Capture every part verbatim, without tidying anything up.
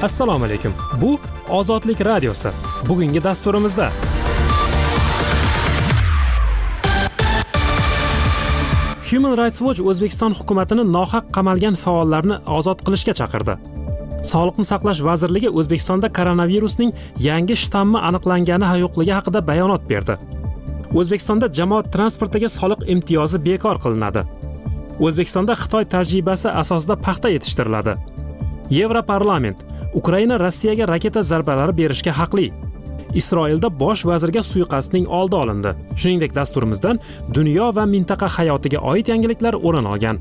Assalomu alaykum. Bu Ozodlik radiosi. Bugungi dasturimizda Human Rights Watch O'zbekiston hukumatini nohaq qamalgan faollarni ozod qilishga chaqirdi. Sog'liqni saqlash vazirligi O'zbekistonda koronavirusning yangi shtammi aniqlangani yo'qligi haqida bayonot berdi. O'zbekistonda jamoat transportiga soliq imtiyozi bekor qilinadi. O'zbekistonda Xitoy tajribasi asosida paxta yetishtiriladi. Yevroparlament Ukraina Rossiyaga raketa zarbalari berishga haqli. Isroilda bosh vazirga suiqasdning oldi olindi. Shuningdek, dasturimizdan dunyo va mintaqa hayotiga oid yangiliklar o'rin olgan.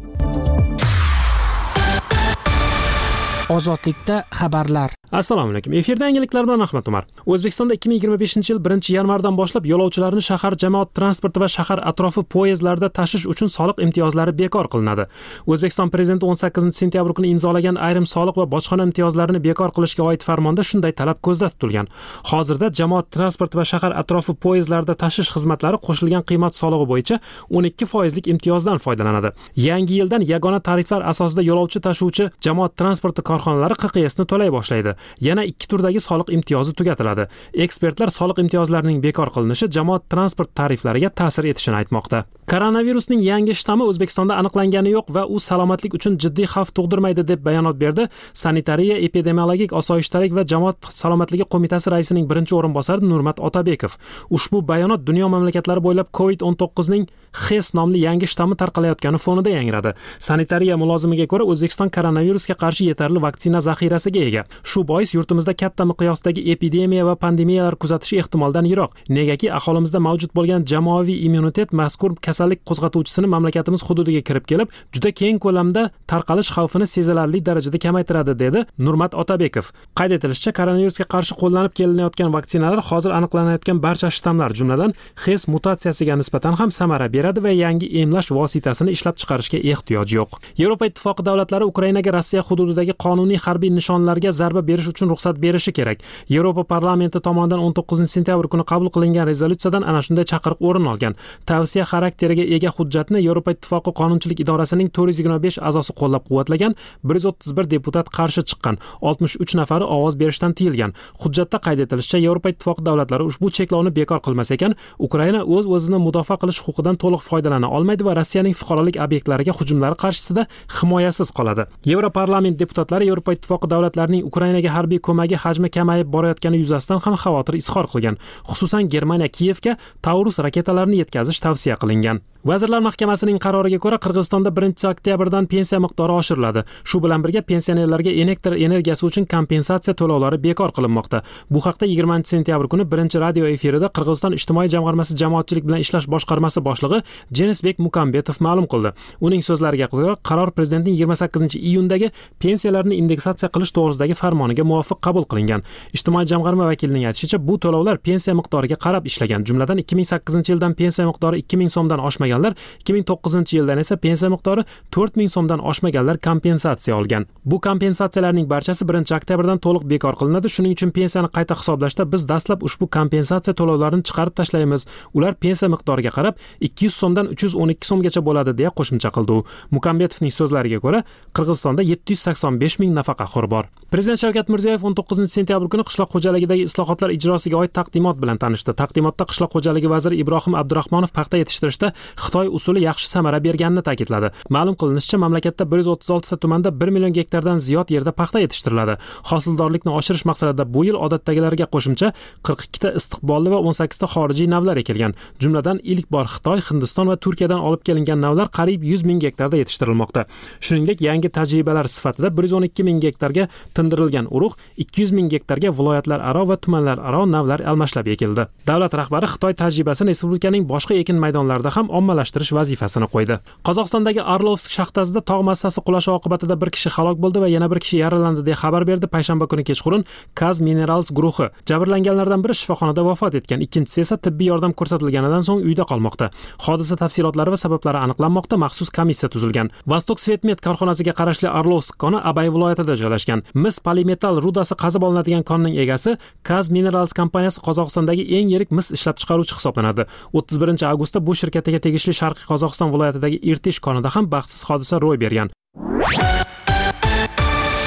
Ozodlikda xabarlar. Assalomu alaykum. Efirda yangiliklar bilan Ahmad Umar. O'zbekistonda ikki ming yigirma beshinchi yil birinchi yanvardan boshlab yo'lovchilarni shahar jamoat transporti va shahar atrofi poyezdlarida tashish uchun soliq imtiyozlari bekor qilinadi. O'zbekiston prezidenti o'n sakkizinchi sentyabr kuni imzolagan ayrim soliq va bojxona imtiyozlarini bekor qilishga oid farmonda shunday talab ko'zda tutilgan. Hozirda jamoat transporti va shahar atrofi poyezdlarida tashish xizmatlari qo'shilgan qiymat solig'i bo'yicha o'n ikki foizlik imtiyozdan foydalanadi. Yangi yildan yagona tariflar asosida yo'lovchi tashuvchi jamoat transporti korxonalari Q Q S'ni to'lay boshlaydi. Yana ikki turdagi soliq imtiyozi tugatiladi. Ekspertlar soliq imtiyozlarining bekor qilinishi jamoat transport tariflariga ta'sir etishini aytmoqda. Koronavirusning yangi shtammi O'zbekistonda aniqlangani yo'q va u salomatlik uchun jiddiy xavf tug'dirmaydi deb bayonot berdi Sanitariya, epidemiologik osoyishtalik va jamoat salomatligi qo'mitasi raisining birinchi o'rinbosari Nurmat Otabekov. Ushbu bayonot dunyo mamlakatlari bo'ylab covid o'n to'qqizning X nomli yangi shtammi tarqalayotgani fonida yangradi. Sanitariya mulozimiga ko'ra, O'zbekiston koronavirusga qarshi yetarli vaksina zaxirasiga ega. Shu bois yurtimizda katta miqyosdagi epidemiya va pandemiyalar kuzatish ehtimoldan yiroq. Negaki aholimizda mavjud bo'lgan jamoaviy immunitet mazkur kasallik qo'zg'atuvchisini mamlakatimiz hududiga kirib kelib, juda keng ko'lamda tarqalish xavfini sezilarli darajada kamaytiradi, dedi Nurmat Otabekov. Qayd etilishicha, koronavirusga qarshi qo'llanib kelinayotgan vaksinalar hozir aniqlanayotgan barcha shtammlar, jumladan X mutatsiyasiga nisbatan ham samara beradi va yangi emlash vositasini ishlab chiqarishga ehtiyoj yo'q. Yevropa Ittifoqi davlatlari Ukrainaga Rossiya hududidagi qonuniy harbiy nishonlarga zarba berish uchun ruxsat berishi kerak. Yevropa parlamenti tomonidan o'n to'qqizinchi sentyabr kuni qabul qilingan rezolyutsiyadan ana shunday chaqiriq o'rin olgan. Tavsiya xarakteriga ega hujjatni Yevropa Ittifoqi qonunchilik idorasining to'rt yuz yigirma besh a'zosi qo'llab-quvvatlagan, bir yuz o'ttiz bir deputat qarshi chiqqan, oltmish uch nafari ovoz berishdan tiyilgan. Hujjatda qayd etilishicha, Yevropa Ittifoqi davlatlari ushbu cheklovni bekor qilmas ekan, Ukraina o'z o'zini mudofaa qilish huquqidan to'liq foydalana olmaydi va Rossiyaning fuqarolik obyektlariga hujumlari qarshisida himoyasiz qoladi. Yevroparlament deputatlari Yevropa Ittifoqi davlatlarining Ukrainaga harbiy ko'magi hajmi kamayib borayotgani yuzasidan ham xavotir izhor qilgan. Xususan, Germaniya Kiyevga Taurus raketalarini yetkazish tavsiya qilingan. Vazirlar Mahkamasining qaroriga ko'ra, Qirg'izistonda birinchi oktyabrdan pensiya miqdori oshiriladi. Shu bilan birga pensionerlarga elektr energiyasi uchun kompensatsiya to'lovlari bekor qilinmoqda. Bu haqda yigirmanchi sentyabr kuni birinchi radio efirida Qirg'iziston ijtimoiy jamg'armasi jamoatchilik bilan ishlash boshqarmasi boshlig'i Jenisbek Mukambetov ma'lum qildi. Uning so'zlariga ko'ra, qaror prezidentning yigirma sakkizinchi iyundagi pensiyalarni indeksatsiya qilish to'g'risidagi farmoniga muvofiq qabul qilingan. Ijtimoiy jamg'arma vakilining aytishicha, bu to'lovlar pensiya miqdoriga qarab ishlagan. Jumladan ikki ming sakkizinchi yildan pensiya miqdori ikki ming so'mdan oshmagan, ikki ming to'qqizinchi yildan esa pensiya miqdori to'rt ming so'mdan oshmaganlar kompensatsiya olgan. Bu kompensatsiyalarning barchasi birinchi oktyabrdan to'liq bekor qilinadi. Shuning uchun pensiyani qayta hisoblashda biz dastlab ushbu kompensatsiya to'lovlarini chiqarib tashlaymiz. Ular pensiya miqdoriga qarab ikki yuz so'mdan uch yuz o'n ikki so'mgacha bo'ladi, deya qo'shimcha qildi u. Mukambetovning so'zlariga ko'ra, Qirg'izistonda yetti yuz sakson besh ming nafaqaxo'r bor. Prezident Shavkat Mirziyoyev o'n to'qqizinchi sentyabr kuni qishloq xo'jaligidagi islohotlar ijrosiga oid taqdimot bilan tanishdi. Taqdimotda qishloq xo'jaligi vaziri Ibrohim Abdurahmonov paxta yetishtirishda Xitoy usuli yaxshi samara berganini ta'kidladi. Ma'lum qilinishicha, mamlakatda bir yuz o'ttiz olti tuman bir million gektardan ziyod yerda paxta yetishtiriladi. Hosildorlikni oshirish maqsadida bu yil odatdagilarga qo'shimcha qirq ikkita istiqbolli va o'n sakkizta xorijiy navlar ekilgan. Jumladan ilk bor Xitoy, Hindiston va Turkiyadan olib kelingan navlar qariyb yuz ming gektarda yetishtirilmoqda. Shuningdek, yangi tajribalar sifatida bir yuz o'n ikki ming gektarga tindirilgan urug', ikki yuz ming gektarga viloyatlar aro va tumanlar aro navlar almashlab ekildi. Davlat rahbari Xitoy tajribasini respublikaning boshqa ekin maydonlarida ham ommalashtirish vazifasini qo'ydi. Qozog'istondagi Arlovsk shaxtasida tog' massasi qulashi oqibatida bir kishi halok bo'ldi va yana bir kishi yaralandi, deya xabar berdi payshanba kuni kechqurun Kaz Minerals guruhi. Jabrlanganlardan biri shifoxonada vafot etgan, ikkinchisi esa tibbiy yordam ko'rsatilganidan so'ng uyda qolmoqda. Hodisa tafsilotlari va sabablari aniqlanmoqda, maxsus komissiya tuzilgan. Vostok Svetmet korxonasiga qarashli Arlovsk koni Abay viloyatida joylashgan. Mis polimetal rudasi qazib olinadigan konning egasi Kaz Minerals kompaniyasi Qozog'istondagi eng yirik mis ishlab chiqaruvchi hisoblanadi. o'ttiz birinchi avgustda bu shirkatiga tegishli Sharqiy Qozog'iston viloyatidagi Irtish konida ham baxtsiz hodisa ro'y bergan.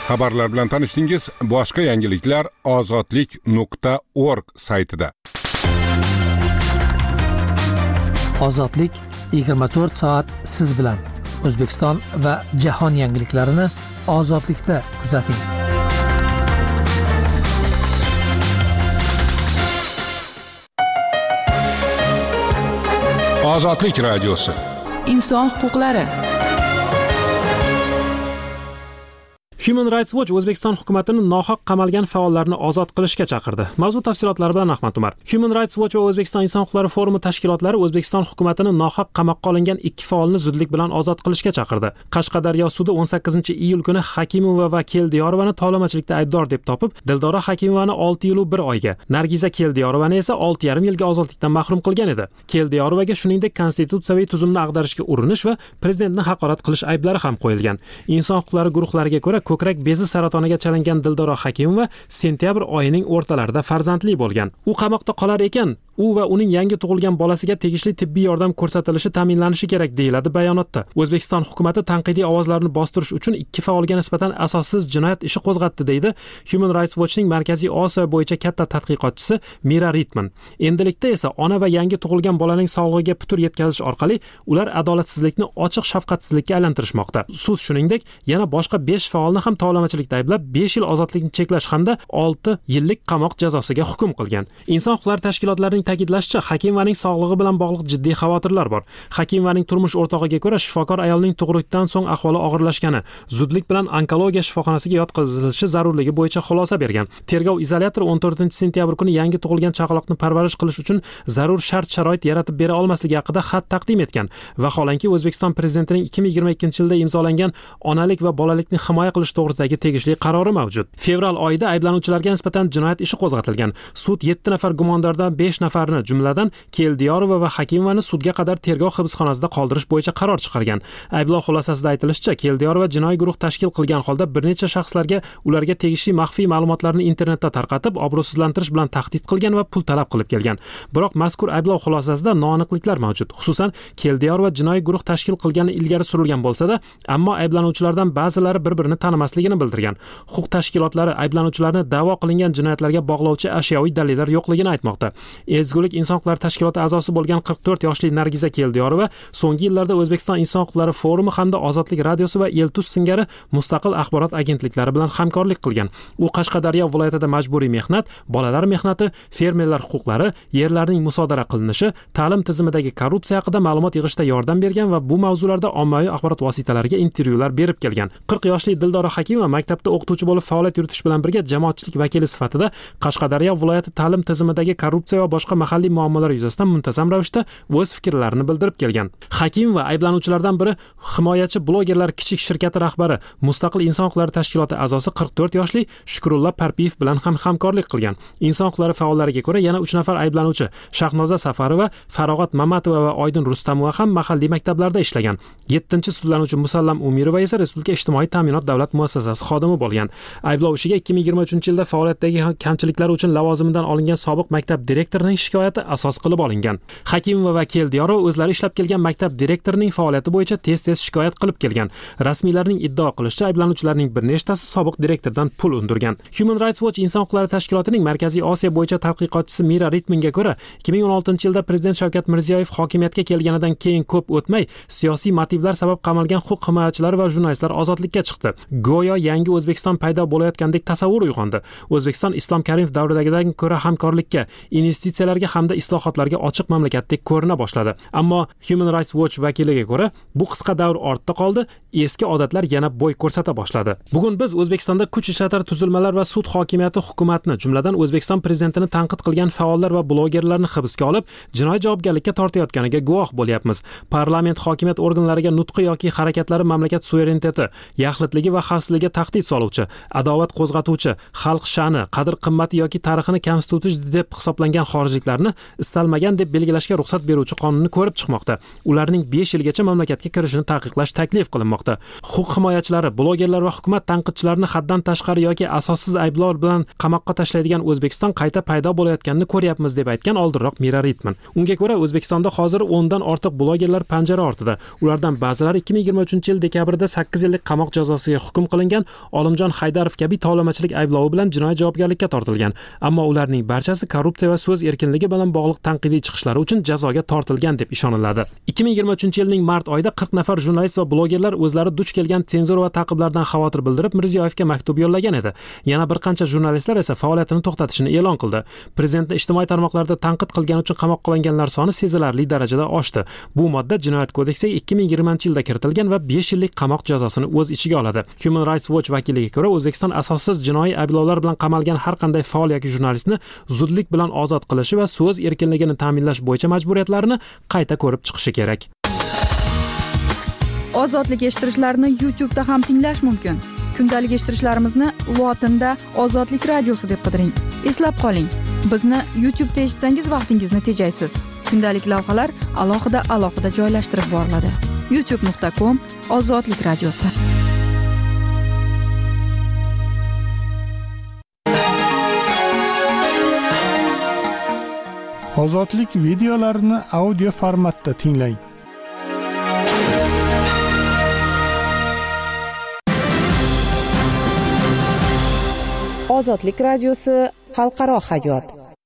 Xabarlar bilan tanishdingiz. Boshqa yangiliklar ozodlik nuqta org saytida. Ozodlik yigirma to'rt soat siz bilan. O'zbekiston va jahon yangiliklarini ozodlikda kuzating. Ozodlik radiosi. Inson huquqlari. Human Rights Watch O'zbekiston hukumatini nohaq qamalgan faollarni ozod qilishga chaqirdi. Mavzu tafsilotlari bilan Ahmad Umar. Human Rights Watch va O'zbekiston Inson huquqlari forumi tashkilotlari O'zbekiston hukumatini nohaq qamoqqa olingan ikki faolni zudlik bilan ozod qilishga chaqirdi. Qashqadaryo sudi o'n sakkizinchi iyul kuni Hakimova va Keldiyorovani tovlamachilikda aybdor deb topib, Dildora Hakimovani olti yil va bir oyga, Nargiza Keldiorovani esa olti yarim yilga ozodlikdan mahrum qilgan edi. Keldiyorovaga shuningdek konstitutsiyaviy tuzumni ag'darishga urinish va prezidentni haqorat qilish ayblari ham qo'yilgan. Inson huquqlari guruhlariga ko'ra, ko'krak bezi saratoniga chalingan Dildora Hakimova sentyabr oyining o'rtalarida farzandli bo'lgan. U qamoqda qolar ekan, u va uning yangi tug'ilgan bolasiga tegishli tibbiy yordam ko'rsatilishi ta'minlanishi kerak deyiladi bayonotda. O'zbekiston hukumatı tanqidiy ovozlarni bostirish uchun ikki faolga nisbatan asossiz jinoyat ishi qo'zg'atdi deydi Human Rights Watchning Markaziy Osiyo bo'yicha katta tadqiqotchisi Mira Ritman. Endilikda esa ona va yangi tug'ilgan bolaning sog'lig'iga putur yetkazish orqali ular adolatsizlikni ochiq shafqatsizlikka aylantirishmoqda. Sud shuningdek yana boshqa besh faolni ham tovlamachilikda ayblab besh yil ozodlikni cheklash hamda olti yillik qamoq jazosiga hukm qilgan. Inson huquqlari tashkilotlarining ta'kidlashicha, Hakimovaning sog'lig'i bilan bog'liq jiddiy xavotirlar bor. Hakimovaning turmush o'rtog'iga ko'ra, shifokor ayolning tug'ruqdan so'ng ahvoli og'irlashgani, zudlik bilan onkologiya shifoxonasiga yotqizilishi zarurligi bo'yicha xulosa bergan. Tergov izolyatori o'n to'rtinchi sentyabr kuni yangi tug'ilgan chaqaloqni parvarish qilish uchun zarur shart-sharoit yaratib bera olmasligi haqida xat taqdim etgan. Vaholanki O'zbekiston prezidentining ikki ming yigirma ikkinchi yilda imzolangan onalik va bolalikni himoya qilish to'g'risidagi tegishli qarori mavjud. Fevral oyida ayblanuvchilarga nisbatan jinoyat ishi qo'zg'atilgan. Sud yetti nafar gumondordan besh nafarni, jumladan Keldiyorova va Hakimovani sudga qadar tergov hibsxonasida qoldirish bo'yicha qaror chiqargan. Ayblov xulosasida aytilishicha, Keldiyorova jinoiy guruh tashkil qilgan holda bir necha shaxslarga ularga tegishli maxfiy ma'lumotlarni internetda tarqatib, obro'sizlantirish bilan tahdid qilgan va pul talab qilib kelgan. Biroq mazkur ayblov xulosasida noaniqliklar mavjud. Xususan, Keldiyorova jinoiy guruh tashkil qilgani ilgari surilgan bo'lsa-da, ammo ayblanuvchilardan ba'zilari bir-birini tanimasligini bildirgan. Huquq tashkilotlari ayblanuvchilarni da'vo qilingan jinoyatlarga bog'lovchi ashyoviy dalillar yo'qligini aytmoqda. Ezgulik inson huquqlari tashkiloti a'zosi bo'lgan qirq to'rt yoshli Nargiza Keldiyorova so'nggi yillarda O'zbekiston Inson huquqlari forumi hamda Ozodlik radiosi va Eltus singari mustaqil axborot agentliklari bilan hamkorlik qilgan. U Qashqadaryo viloyatida majburiy mehnat, bolalar mehnati, fermerlar huquqlari, yerlarning musodara qilinishi, ta'lim tizimidagi korrupsiya haqida ma'lumot yig'ishda yordam bergan va bu mavzularda ommaviy axborot vositalariga intervyular berib kelgan. qirq yoshli Dildora Hakimova maktabda o'qituvchi bo'lib faoliyat yuritish bilan birga jamoatchilik vakili sifatida Qashqadaryo viloyati ta'lim tizimidagi korrupsiya va boshqa mahalliy muammolar yuzasidan muntazam ravishda o'z fikrlarini bildirib kelgan. Hakimova ayblanuvchilardan biri himoyachi blogerlar kichik shirkati rahbari, Mustaqil inson huquqlari tashkiloti a'zosi qirq to'rt yoshli Shukrullo Parpiyev bilan ham hamkorlik qilgan. Inson huquqlari faollariga ko'ra yana uch nafar ayblanuvchi Shahnoza Safarova, Farog'at Mamatova va Oydin Rustamova ham mahalliy maktablarda ishlagan. yettinchi sudlanuvchi Musallam Umirova esa Respublika ijtimoiy ta'minot davlat muassasasi xodimi bo'lgan. Ayblov ishiga ikki ming yigirma uchinchi yilda faoliyatdagi kamchiliklar uchun lavozimidan olingan sobiq maktab direktorining shikoyati asos qilib olingan. Hakimova va Keldiyorova o'zlari ishlab kelgan maktab direktorining faoliyati bo'yicha tez-tez shikoyat qilib kelgan. Rasmiylarning iddao qilishicha, ayblanuvchilarning bir nechtasi sobiq direktordan pul undirgan. Human Rights Watch inson huquqlari tashkilotining Markaziy Osiyo bo'yicha tadqiqotchisi Mira Ritmanga ko'ra, ikki ming o'n oltinchi yilda prezident Shavkat Mirziyoyev hokimiyatga kelganidan keyin ko'p o'tmay siyosiy motivlar sabab qamalgan huquq himoyachilari va jurnalistlar ozodlikka chiqdi. Go'yo yangi O'zbekiston paydo bo'layotgandek tasavvur uyg'ondi. O'zbekiston Islom Karimov davridagidan ko'ra hamkorlikka, investitsiyalarga hamda islohotlarga ochiq mamlakatdek ko'rina boshladi. Ammo Human Rights Watch vakiliga ko'ra, bu qisqa davr ortda qoldi, eski odatlar yana bo'y ko'rsata boshladi. Bugun biz O'zbekistonda kuch ishlatar tuzilmalar va sud hokimiyati hukumatni, jumladan O'zbekiston prezidentini tanqid qilgan faollar va blogerlarni hibsga olib, jinoiy javobgarlikka tortayotganiga guvoh bo'lyapmiz. Parlament hokimiyat organlariga nutqi yoki harakatlari mamlakat suvereniteti, yaxlitligi va xavfsizligiga tahdid soluvchi, adovat qo'zg'atuvchi, xalq sha'ni, qadr-qimmati yoki tarixini kamsituvchi deb hisoblangan xorijliklarni istalmagan deb belgilashga ruxsat beruvchi qonunni ko'rib chiqmoqda. Ularning besh yilgacha mamlakatga kirishini taqiqlash taklif qilinmoqda. Huquq himoyachilari, blogerlar va hukumat tanqidchilarini haddan tashqari yoki asossiz ayblovlar bilan qamoqqa tashlaydigan O'zbekiston qayta paydo bo'layotganini ko'ryapmiz deb aytgan oldinroq Mira Ritman. Unga ko'ra, O'zbekistonda hozir o'ndan ortiq blogerlar panjara ortida. Ulardan ba'zilari ikki ming yigirma uchinchi yil dekabrida sakkiz yillik qamoq jazosiga hukm qilingan Olimjon Haydarov kabi tovlamachilik ayblovi bilan jinoiy javobgarlikka tortilgan, ammo ularning barchasi korrupsiya va so'z erkinligi bilan bog'liq tanqidiy chiqishlari uchun jazoga tortilgan deb ishoniladi. ikki ming yigirma uchinchi yilning mart oyida qirq nafar jurnalist va blogerlar o'zlari duch kelgan senzura va ta'qiblardan xavotir bildirib Mirziyoyevga maktub yo'llagan edi. Yana bir qancha jurnalistlar esa faoliyatini to'xtatishini e'lon qildi. Prezidentni ijtimoiy tarmoqlarda tanqid qilgani uchun qamoqqa olinganlar soni sezilarli darajada oshdi. Bu modda Jinoyat kodeksiga ikki ming yigirmanchi yilda kiritilgan va besh yillik qamoq jazosini o'z ichiga oladi. Human Rights Watch vakiliga ko'ra, O'zbekiston asossiz jinoiy ayblovlar bilan qamalgan har qanday faol yoki jurnalistni zudlik bilan ozod qilishi va so'z erkinligini ta'minlash bo'yicha majburiyatlarini qayta ko'rib chiqishi kerak. Ozodlik eshittirishlarni YouTube da ham tinglash mumkin. Kundalik eshittirishlarimizni lotinda Ozodlik radiosi deb qidiring. Eslab qoling, bizni YouTube da eshitsangiz vaqtingizni tejaysiz. Kundalik lavhalar alohida alohida joylashtirib boriladi. youtube nuqta com Ozodlik radiosi. Ozodlik videolarini audio formatda tinglang. Ozodlik radiosi xalqaro hayot.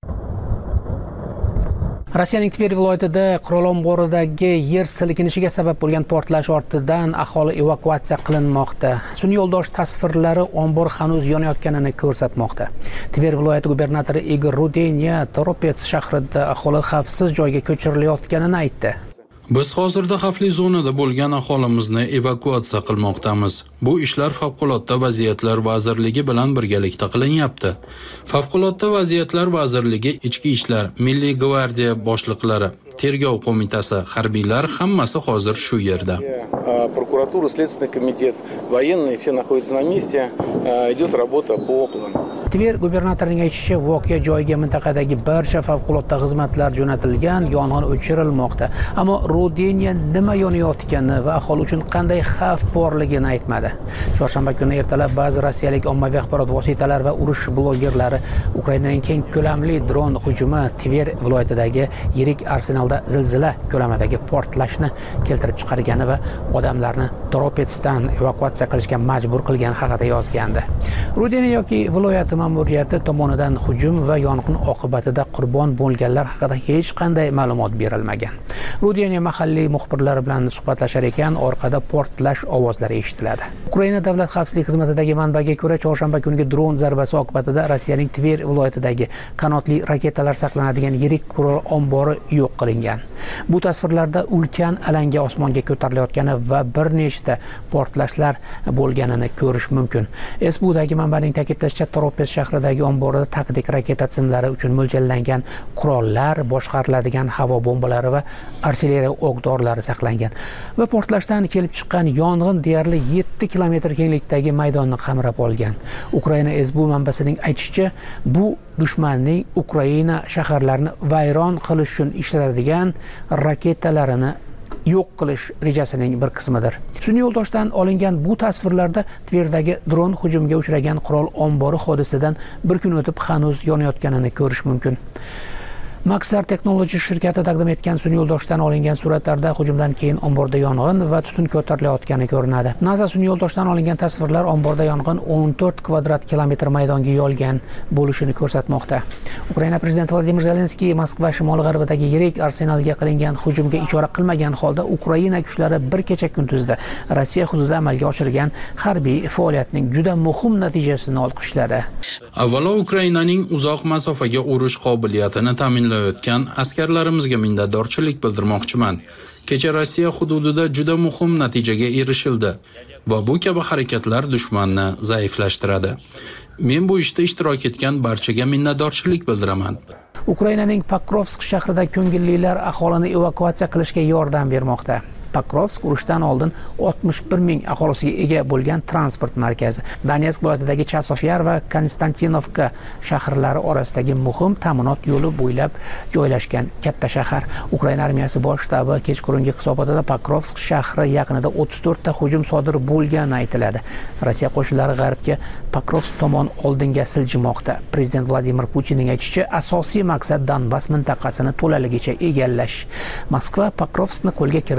Rossiyaning Tver viloyatida qurol omboridagi yer silkinishiga sabab bo'lgan portlash ortidan aholi evakuatsiya qilinmoqda. Sun'iy yo'ldosh tasvirlari ombor hanuz yonayotganini ko'rsatmoqda. Tver viloyati gubernatori Igor Rudenya Toropets shahrida aholi xavfsiz joyga ko'chirilayotganini aytdi. Biz hozirda xavfli zonada bo'lgan aholimizni evakuatsiya qilmoqdamiz. Bu ishlar Favqulodda vaziyatlar vazirligi bilan birgalikda qilinyapti. Favqulodda vaziyatlar vazirligi, Ichki ishlar, Milliy gvardiya boshliqlari, tergov qo'mitasi, harbiylar hammasi hozir shu yerda. Prokuratura, Следственный комитет, военные все находятся на месте, идет работа по плану. Tver gubernatorining aytishicha, voqea joyiga mintaqadagi barcha favqulodda xizmatlar jo'natilgan, yong'in o'chirilmoqda. Ammo Rudenya nima yonayotgani va aholi uchun qanday xavf borligini aytmadi. Chorshanba kuni ertalab ba'zi rossiyalik ommaviy axborot vositalari va urush blogerlari Ukrainaning keng ko'lamli dron hujumi Tver viloyatidagi yirik arsenalda zilzila ko'lamidagi portlashni keltirib chiqargani va odamlarni Toropetsdan evakuatsiya qilishga majbur qilgani haqida yozgandi. Rudenya yoki viloyat ma'muriyati tomonidan hujum va yong'in oqibatida qurbon bo'lganlar haqida hech qanday ma'lumot berilmagan. Rudenya mahalliy muxbirlar bilan suhbatlashar ekan, orqada portlash ovozlari eshitiladi. Ukraina davlat xavfsizlik xizmatidagi manbaga ko'ra, chorshanba kungi dron zarbasi oqibatida Rossiyaning Tver viloyatidagi qanotli raketalar saqlanadigan yirik qurol ombori yo'q qilingan. Bu tasvirlarda ulkan alanga osmonga ko'tarilayotgani va bir nechta portlashlar bo'lganini ko'rish mumkin. S B Udagi manbaning ta'kidlashicha, Toropets shahridagi omborda taktik raketa tizimlari uchun mo'ljallangan qurollar, boshqariladigan havo bombalari va artilleriya o'q-dorilar saqlangan va portlashdan kelib chiqqan yong'in deyarli yetti kilometr kenglikdagi maydonni qamrab olgan. Ukraina S B U manbasining aytishicha, bu dushmanning Ukraina shaharlarini vayron qilish uchun ishlatadigan raketalarini yo'q qilish rejasining bir qismidir. Sun'iy yo'ldoshdan olingan bu tasvirlarda Tverdagi dron hujumiga uchragan qurol ombori hodisadan bir kun o'tib hanuz yonayotganini ko'rish mumkin. Maxar Technology shirkati taqdim etgan sun'iy yo'ldoshdan olingan suratlarda hujumdan keyin omborda yong'in va tutun ko'tarilayotgani ko'rinadi. NASA sun'iy yo'ldoshdan olingan tasvirlar omborda yong'in o'n to'rt kvadrat kilometr maydonga yoyilgan bo'lishini ko'rsatmoqda. Ukraina prezidenti Vladimir Zelenskiy Moskva shimoli-g'arbidagi yirik arsenalga qilingan hujumga ishora qilmagan holda Ukraina kuchlari bir kecha kunduzda Rossiya hududida amalga oshirgan harbiy faoliyatning juda muhim natijasini olqishladi. Avvalo Ukrainaning uzoq masofaga urush qobiliyatini ta'minladi o'tgan askarlarimizga minnatdorchilik bildirmoqchiman. Kecha Rossiya hududida juda muhim natijaga erishildi va bu kabi harakatlar dushmanni zaiflashtiradi. Men bu ishda ishtirok etgan barchaga minnatdorchilik bildiraman. Ukrainaning Pokrovsk shahrida ko'ngillilar aholini evakuatsiya qilishga yordam bermoqda. Pokrovsk urushdan oldin oltmish bir ming aholisiga ega bo'lgan transport markazi. Donetsk viloyatidagi Chasofyar va Konstantinovka shaharlari orasidagi muhim ta'minot yo'li bo'ylab joylashgan katta shahar. Ukraina armiyasi bosh shtabi kechqurungi hisobotida Pokrovsk shahri yaqinida o'ttiz to'rt ta hujum sodir bo'lgani aytiladi. Rossiya qo'shinlari g'arbga Pokrovsk tomon oldinga siljimoqda. Prezident Vladimir Putinning aytishicha, asosiy maqsad Donbas mintaqasini to'laligicha egallash. Moskva Pokrovskni qo'lga kiritish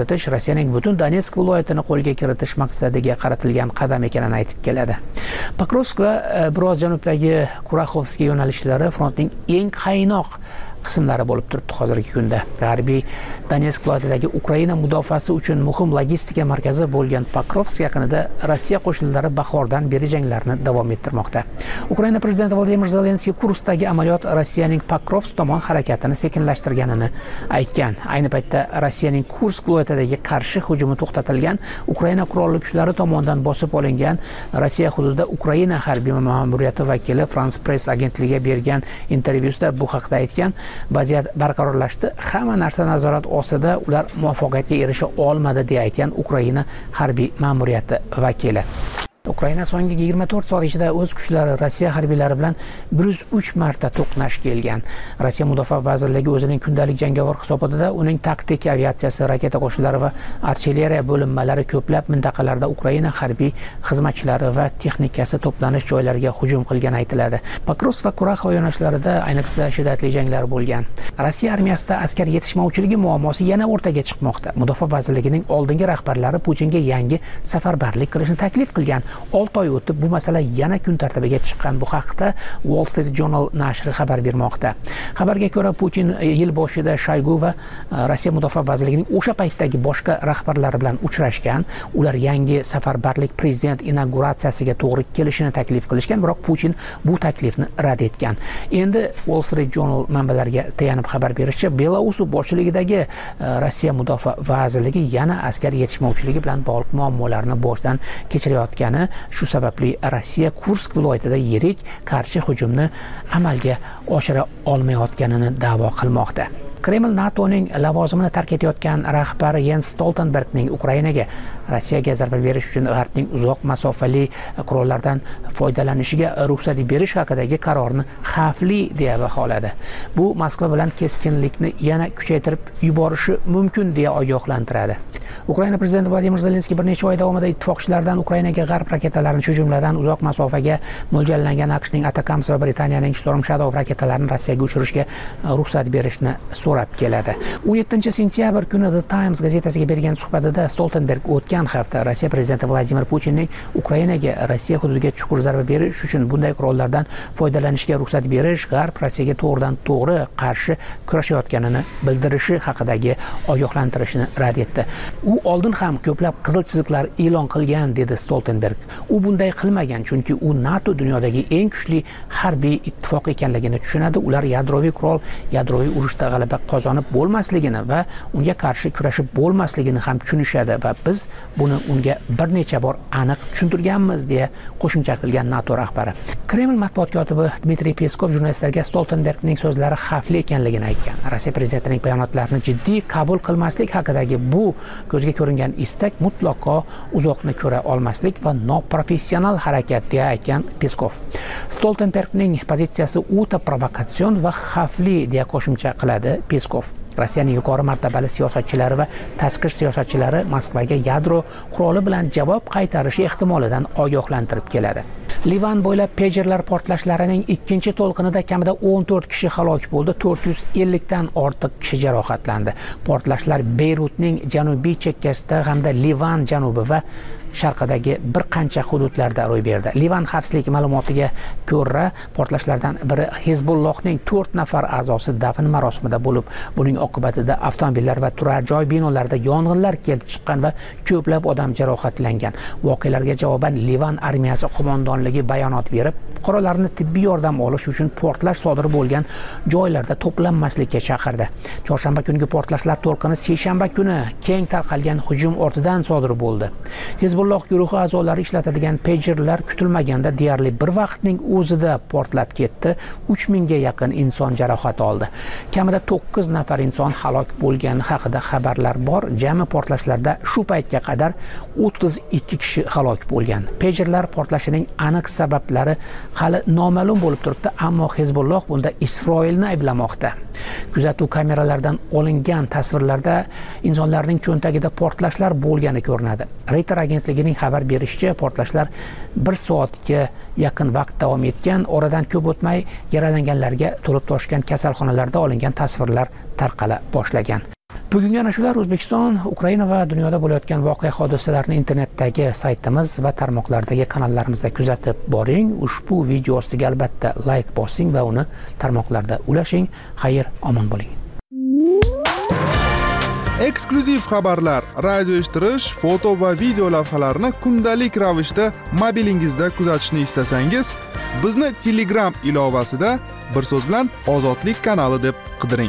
Rossiyaning butun Donetsk viloyatini qo'lga kiritish maqsadiga qaratilgan qadam ekanini aytib keladi. Pokrovsk va biroz janubdagi Kuraxovskiy yo'nalishlari frontning eng qaynoq qismlari bo'lib turibdi hozirgi kunda. G'arbiy Donetsk viloyatidagi Ukraina mudofaasi uchun muhim logistika markazi bo'lgan Pokrovsk yaqinida Rossiya qo'shinlari bahordan beri janglarni davom ettirmoqda. Ukraina prezidenti Vladimir Zelenskiy Kurskdagi amaliyot Rossiyaning Pokrovsk tomon harakatini sekinlashtirganini aytgan. Ayni paytda Rossiyaning Kursk viloyatidagi qarshi hujumi to'xtatilgan, Ukraina qurolli kuchlari tomonidan bosib olingan Rossiya hududida Ukraina harbiy ma'muriyati vakili France Press agentligiga bergan intervyusida bu haqda aytgan. Vaziyat barqarorlashdi, hamma narsa nazorat ostida, ular muvaffaqiyatga erisha olmadi deya aytgan Ukraina harbiy ma'muriyati vakili. Ukraina so'nggi yigirma to'rt soat ichida o'z kuchlari Rossiya harbiylari bilan bir yuz uch marta to'qnash kelgan. Rossiya Mudofaa vazirligi o'zining kundalik jangovar hisobotida uning taktik aviatsiyasi, raketa qo'shinlari va artilleriya bo'linmalari ko'plab mintaqalarda Ukraina harbiy xizmatchilari va texnikasi to'planish joylariga hujum qilgani aytiladi. Pokrovsk va Kuraxov yo'nalishlarida ayniqsa shiddatli janglar bo'lgan. Rossiya armiyasida askar yetishmovchiligi muammosi yana o'rtaga chiqmoqda. Mudofaa vazirligining oldingi rahbarlari Putinga yangi safarbarlik qilishni taklif qilgan. olti oy o'tib bu masala yana kun tartibiga chiqqan. Bu haqda Wall Street Journal nashri xabar bermoqda. Xabarga ko'ra Putin yil boshida Shoygu va Rossiya Mudofaa vazirligining o'sha paytdagi boshqa rahbarlari bilan uchrashgan. Ular yangi safarbarlik prezident inauguratsiyasiga to'g'ri kelishini taklif qilishgan, biroq Putin bu taklifni rad etgan. Endi Wall Street Journal manbalariga tayanib xabar berishicha, Belarus boshchiligidagi Rossiya Mudofaa vazirligi yana askar yetishmovchiligi bilan bog'liq muammolarni boshdan kechirayotgani, shu sababli Rossiya Kursk viloyatida yirik qarshi hujumni amalga oshira olmayotganini da'vo qilmoqda. Kreml NATOning lavozimini tark etayotgan rahbari Jens Stoltenbergning Ukrainaga Rossiyaga zarba berish uchun G'arbning uzoq masofali qurollardan foydalanishiga ruxsat berish haqidagi qarorni xavfli deya baholadi. Bu Moskva bilan keskinlikni yana kuchaytirib yuborishi mumkin deya ogohlantiradi. Ukraina prezidenti Vladimir Zelenskiy bir necha oy davomida ittifoqchilardan Ukrainaga g'arb raketalarini, shu jumladan uzoq masofaga mo'ljallangan AQShning Atacams va Britaniyaning Storm Shadow raketalarini Rossiyaga uchirishga ruxsat berishni so'rab keladi. o'n yettinchi sentyabr kuni The Times gazetasiga bergan suhbatida Stoltenberg o'tgan hafta Rossiya prezidenti Vladimir Putinning Ukrainaga Rossiya hududiga chuqur zarba berish uchun bunday qurollardan foydalanishga ruxsat berish G'arb Rossiyaga to'g'ridan to'g'ri qarshi kurashayotganini bildirishi haqidagi ogohlantirishni rad etdi. U oldin ham ko'plab qizil chiziqlar e'lon qilgan, dedi Stoltenberg. U bunday qilmagan, chunki u NATO dunyodagi eng kuchli harbiy ittifoq ekanligini tushunadi. Ular yadroviy qurol, yadroviy urushda g'alaba qozonib bo'lmasligini va unga qarshi kurashib bo'lmasligini ham tushunishadi va biz buni unga bir necha bor aniq tushuntirganmiz, deya qo'shimcha qilgan NATO rahbari. Kreml matbuot kotibi Dmitriy Peskov jurnalistlarga Stoltenbergning so'zlari xavfli ekanligini aytgan. Rossiya prezidentining bayonotlarini jiddiy qabul qilmaslik haqidagi bu ko'zga ko'ringan istak mutlaqo uzoqni ko'ra olmaslik va noprofessional harakat, deya aytgan Peskov. Stoltenbergning pozitsiyasi o'ta provokatsion va xavfli, deya qo'shimcha qiladi Peskov. Rossiyaning yuqori martabali siyosatchilari va tashqi siyosatchilari Moskvaga yadro quroli bilan javob qaytarishi ehtimolidan ogohlantirib keladi. Livan bo'ylab pejerlar portlashlarining ikkinchi to'lqinida kamida o'n to'rt kishi halok bo'ldi, to'rt yuz ellik dan ortiq kishi jarohatlandi. Portlashlar Beyrutning janubiy chekkasida hamda Livan janubi va sharqidagi bir qancha hududlarda ro'y berdi. Livan xavfsizlik ma'lumotiga ko'ra, portlashlardan biri Hizbullohning to'rt nafar a'zosi dafn marosimida bo'lib, buning oqibatida avtomobillar va turar joy binolarida yong'inlar kelib chiqqan va ko'plab odam jarohatlangan. Voqealarga javoban Livan armiyasi qo'mondonligi bayonot berib, fuqarolarni tibbiy yordam olish uchun portlash sodir bo'lgan joylarda to'planmaslikka chaqirdi. Chorshanba kungi portlashlar to'lqini seshanba kuni keng tarqalgan hujum ortidan sodir bo'ldi. Hizbulloh guruhi a'zolari ishlatadigan pejerlar kutilmaganda deyarli bir vaqtning o'zida portlab ketdi. uch mingga yaqin inson jarohat oldi. Kamida to'qqiz nafar inson halok bo'lgani haqida xabarlar bor. Jami portlashlarda shu paytga qadar o'ttiz ikki kishi halok bo'lgan. Pejerlar portlashining aniq sabablari hali noma'lum bo'lib turibdi, ammo Hizbulloh bunda Isroilni ayblamoqda. Kuzatuv kameralaridan olingan tasvirlarda insonlarning cho'ntagida portlashlar bo'lgani ko'rinadi. Reuters agentligining xabar berishicha, portlashlar bir soatga yaqin vaqt davom etgan. Oradan ko'p o'tmay yaralanganlarga to'lib toshgan kasalxonalarda olingan tasvirlar tarqala boshlagan. Bugungi ana shular O'zbekiston, Ukraina va dunyoda bo'layotgan voqea hodisalarni internetdagi saytimiz va tarmoqlardagi kanallarimizda kuzatib boring. Ushbu video ostiga albatta like bosing va uni tarmoqlarda ulashing. Xayr, omon bo'ling. Eksklyuziv xabarlar, radio eshittirish, foto va video lavhalarni kundalik ravishda mobilingizda kuzatishni istasangiz, bizni Telegram ilovasida bir so'z bilan Ozodlik kanali deb qidiring.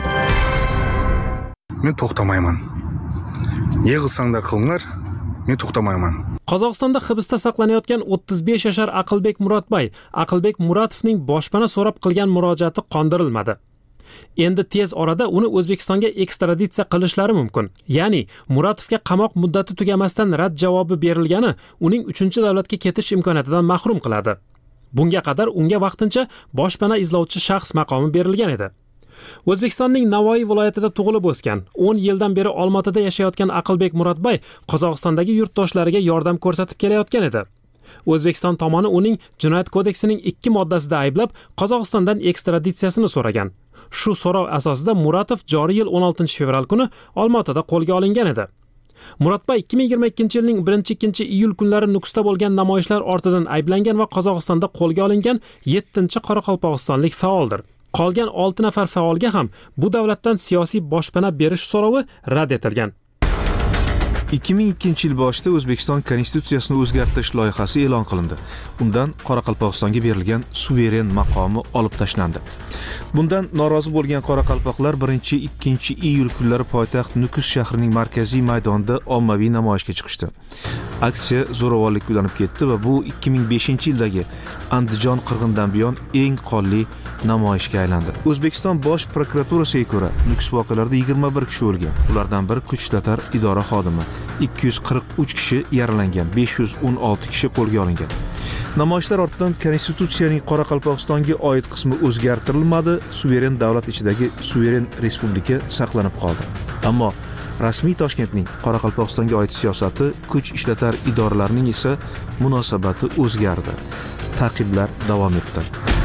Men to'xtamayman. Yig'ilsanglar qilinglar, men to'xtamayman. Qozog'istonda hibsda saqlanayotgan o'ttiz besh yashar Aqlbek Muratbay, Aqlbek Muratovning boshpana so'rab qilgan murojaati qondirilmadi. Endi tez orada uni O'zbekistonga ekstraditsiya qilishlari mumkin. Ya'ni Muratovga qamoq muddati tugamasdan rad javobi berilgani uning uchinchi davlatga ketish imkoniyatidan mahrum qiladi. Bunga qadar unga vaqtincha boshpana izlovchi shaxs maqomi berilgan edi. O'zbekistonning Navoiy viloyatida tug'ilib o'sgan, o'n yildan beri Olmaotada yashayotgan Aqlbek Muratbay Qozog'istondagi yurtdoshlariga yordam ko'rsatib kelayotgan edi. O'zbekiston tomoni uning Jinoyat kodeksining ikki moddasida ayblab, Qozog'istondan ekstraditsiyasini so'ragan. Shu so'rov asosida Muratov joriy yil o'n oltinchi fevral kuni Olmaotada qo'lga olingan edi. Muratbay ikki ming yigirma ikkinchi yilning birinchi ikkinchi iyul kunlari Nukusda bo'lgan namoyishlar ortidan ayblangan va Qozog'istonda qo'lga olingan yettinchi qoraqalpog'istonlik faoldir. Qolgan olti nafar faolga ham bu davlatdan siyosiy boshpana berish so'rovi rad etilgan. ikki ming ikkinchi yil boshida O'zbekiston konstitutsiyasini o'zgartirish loyihasi e'lon qilindi. Undan Qoraqalpog'istonga berilgan suveren maqomi olib tashlandi. Bundan norozi bo'lgan qoraqalpoqlar birinchi ikkinchi iyul kunlari poytaxt Nukus shahrining markaziy maydonida ommaviy namoyishga chiqishdi. Aksiya zo'ravonlikka ulanib ketdi va bu ikki ming beshinchi yildagi Andijon qirg'indan buyon eng qonli namoyishga aylandi. O'zbekiston bosh prokuraturasiga ko'ra, Nukus voqealarida yigirma bir kishi o'lgan. Ulardan biri kuch ishlatgan idora xodimi, ikki yuz qirq uch kishi yaralangan, besh yuz o'n olti kishi qo'lga olingan. Namoyishlar ortidan konstitutsiyaning Qoraqalpog'istonga oid qismi o'zgartirilmadi, suveren davlat ichidagi suveren respublika saqlanib qoldi. Ammo rasmiy Toshkentning Qoraqalpog'istonga oid siyosati, kuch ishlatar idoralarining esa munosabati o'zgardi. Ta'qiblar davom etdi.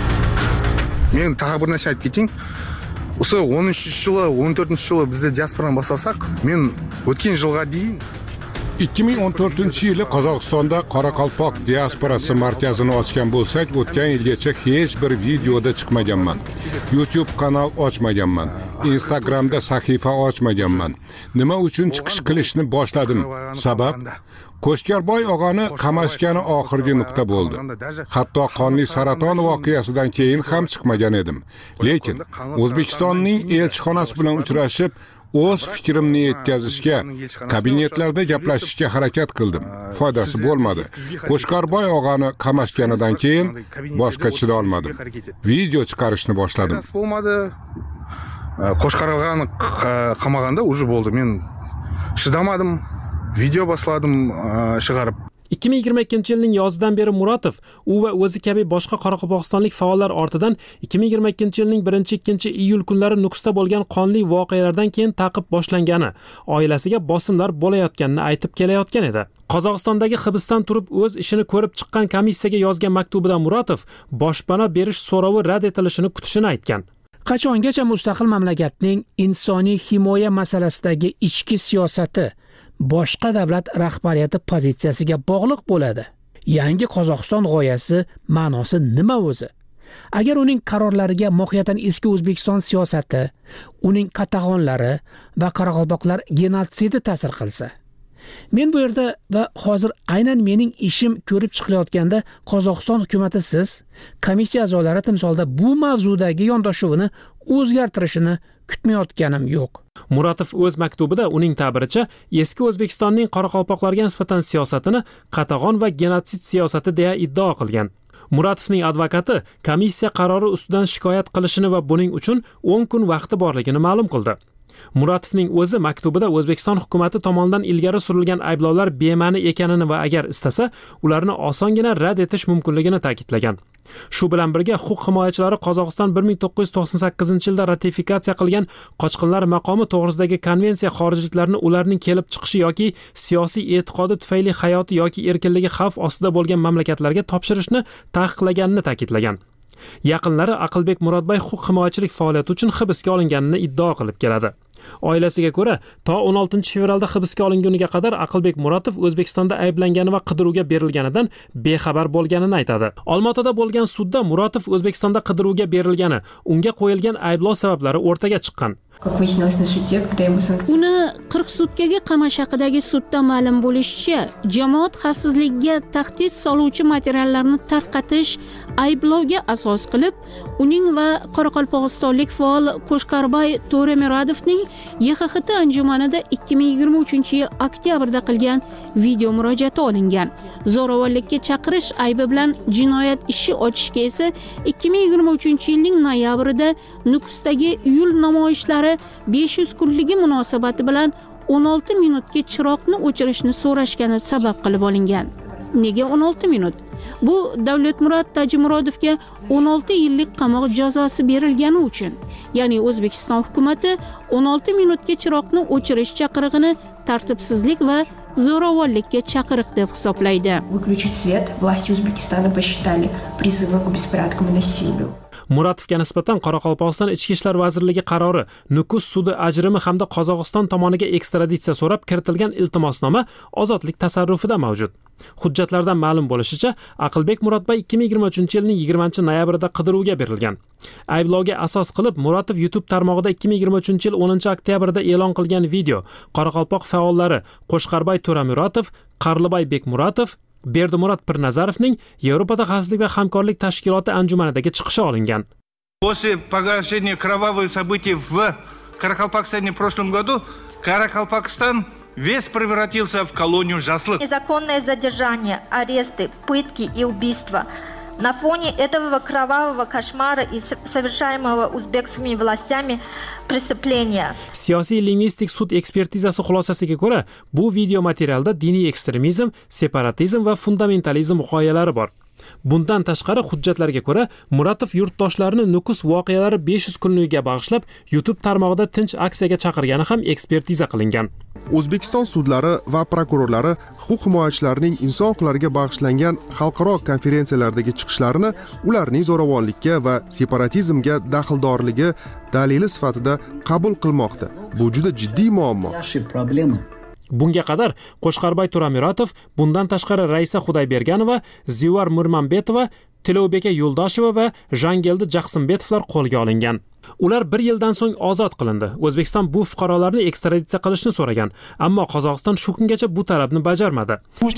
Men tag'i bir narsa aytib keting. O'sha o'n uchinchi yili, o'n to'rtinchi yili bizda diasporani boshlasak, men o'tgan yilga deyim ikki ming o'n to'rtinchi yili Qozog'istonda Qoraqalpoq diasporasi markazini ochgan bo'lsak, o'tgan yilgacha hech bir videoda chiqmaganman. YouTube kanal ochmaganman. Instagramda sahifa ochmaganman. Nima uchun chiqish qilishni boshladim? Sabab Qo'shkarboy og'ani qamashgani oxirgi nuqta bo'ldi. Hatto qonli saraton voqeasidan keyin ham chiqmagan edim. Lekin O'zbekistonning elchixonasi bilan uchrashib, o'z fikrimni yetkazishga, kabinetlarda gaplashishga harakat qildim. Foydasi bo'lmadi. Qo'shkarboy og'ani qamashganidan keyin boshqa chida olmadim. Video chiqarishni boshladim. Bo'lmadi. Qo'shkarog'ani qamaganda уже bo'ldi. Men chidamadim. Video boshladim chiqarib. ikki ming yigirma ikkinchi yilning yozidan beri Muratov, u va o'zi kabi boshqa qoraqalpog'istonlik faollar ortidan ikki ming yigirma ikkinchi yilning birinchi ikkinchi iyul kunlari Nukusda bo'lgan qonli voqealardan keyin ta'qib boshlangani, oilasiga bosimlar bo'layotganini aytib kelayotgan edi. Qozog'istondagi hibsdan turib o'z ishini ko'rib chiqqan komissiyaga yozgan maktubida Muratov boshpana berish so'rovi rad etilishini kutishini aytgan. Qachongacha mustaqil mamlakatning insoniy himoya masalasidagi ichki siyosati boshqa davlat rahbariyati pozitsiyasiga bog'liq bo'ladi? Yangi Qozog'iston g'oyasi ma'nosi nima o'zi? Agar uning qarorlariga mohiyatan eski O'zbekiston siyosati, uning qatag'onlari va qoraqalpoqlar genotsidi ta'sir qilsa, men bu yerda va hozir aynan mening ishim ko'rib chiqilayotganda Qozog'iston hukumatı siz, komissiya a'zolari timsolda bu mavzudagi yondashuvini o'zgartirishini kutmayotganim yo'q. Muratov o'z maktubida uning ta'biricha eski O'zbekistonning qoraqalpoqlarga nisbatan siyosatini qatag'on va genotsid siyosati deya iddao qilgan. Muratovning advokati komissiya qarori ustidan shikoyat qilishini va buning uchun o'n kun vaqti borligini ma'lum qildi. Muratovning o'zi maktubida O'zbekiston hukumatı tomonidan ilgari surilgan ayblovlar bema'ni ekanini va agar istasa, ularni osongina rad etish mumkinligini ta'kidlagan. Shu bilan birga huquq himoyachilari Qozog'iston bir ming to'qqiz yuz to'qson sakkizinchi yilda ratifikatsiya qilgan qochqinlar maqomi to'g'risidagi konvensiya xorijliklarni ularning kelib chiqishi yoki siyosiy e'tiqodi tufayli hayoti yoki erkinligi xavf ostida bo'lgan mamlakatlarga topshirishni taqiqlaganini ta'kidlagan. Yaqinlari Aqlbek Muratbay huquq himoyachilik faoliyati uchun hibsga olinganini iddao qilib keladi. Oilasiga ko'ra, to o'n oltinchi fevralda hibsga olinguniga qadar Aqlbek Muratov O'zbekistonda ayblangani va qidiruvga berilganidan bexabar bo'lganini aytadi. Olmaotada bo'lgan sudda Muratov O'zbekistonda qidiruvga berilgani, unga qo'yilgan ayblov sabablari o'rtaga chiqqan. Uni qirq sutkaga qamash haqidagi sudda ma'lum bo'lishicha, jamoat xavfsizligiga tahdid soluvchi materiallarni tarqatish ayblovga asos qilib, uning va qoraqalpog'istonlik faol Qo'shqarbay To'ramiradovning Y X X T anjumanida ikki ming yigirma uchinchi yil oktyabrda qilgan video murojaati olingan. Zo'ravonlikka chaqirish aybi bilan jinoyat ishi ochishga esa ikki ming yigirma uchinchi yilning noyabrida Nukusdagi iyul namoyishlari besh yuz kunligi munosabati bilan o'n olti minutga chiroqni o'chirishni so'rashgani sabab qilib olingan. Nega o'n olti minut? Bu Davlatmurod Tajimurodovga o'n olti yillik qamoq jazosi berilgani uchun. Ya'ni O'zbekiston hukumatı o'n olti minutga chiroqni o'chirish chaqirig'ini tartibsizlik va zo'ravonlikka chaqiriq deb hisoblaydi. Выключить свет власти Узбекистана посчитали призывом к беспорядкам и насилию. Muratovga nisbatan Qoraqalpog'iston Ichki ishlar vazirligi qarori, Nukus sudi ajrimi hamda Qozog'iston tomoniga ekstraditsiya so'rab kiritilgan iltimosnoma ozodlik tasarrufida mavjud. Hujjatlardan ma'lum bo'lishicha, Aqlbek Muratbay ikki ming yigirma uchinchi yilning yigirmanchi noyabrida qidiruvga berilgan. Ayblovga asos qilib Muratov YouTube tarmog'ida ikki ming yigirma uchinchi yil o'ninchi oktyabrda e'lon qilgan video Qoraqalpoq faollari Qo'shqarbay To'ramiratov, Qarlibay Bekmuratov, Berdimurat Pirnazarovning Yevropada xavfsizlik va hamkorlik tashkiloti anjumanidagi chiqishi olingan. После погашения кровавых событий в Каракалпакстане в прошлом году, Каракалпакстан весь превратился в колонию жаслых. Незаконное задержание, аресты, пытки и убийства. На фоне этого кровавого кошмара и совершаемого узбекскими властями преступления. Siyosiy lingvistik sud ekspertizasi xulosasiga ko'ra, bu video materialda diniy ekstremizm, separatizm va fundamentalizm g'oyalari bor. Bundan tashqari hujjatlarga ko'ra, Muratov yurtdoshlarini Nukus voqealari besh yuz kunligiga bag'ishlab YouTube tarmog'ida tinch aksiyaga chaqirgani ham ekspertiza qilingan. O'zbekiston sudlari va prokurorlari huquq himoyachilarining inson huquqlariga bag'ishlangan xalqaro konferensiyalardagi chiqishlarini ularning zo'ravonlikka va separatizmga daxldorligi dalili sifatida qabul qilmoqda. Bu juda jiddiy muammo. Bunga qadar Qo'shqarbay To'ramiratov, bundan tashqari Raisa Xudayberganova, Zivar Murmanbetova, Tilobeka Yo'ldosheva va Jangeldi Jaqsimbetovlar qo'lga olingan. Ular bir yildan so'ng ozod qilindi. O'zbekiston bu fuqarolarni ekstraditsiya qilishni so'ragan, ammo Qozog'iston shu kungacha bu talabni bajarmadi.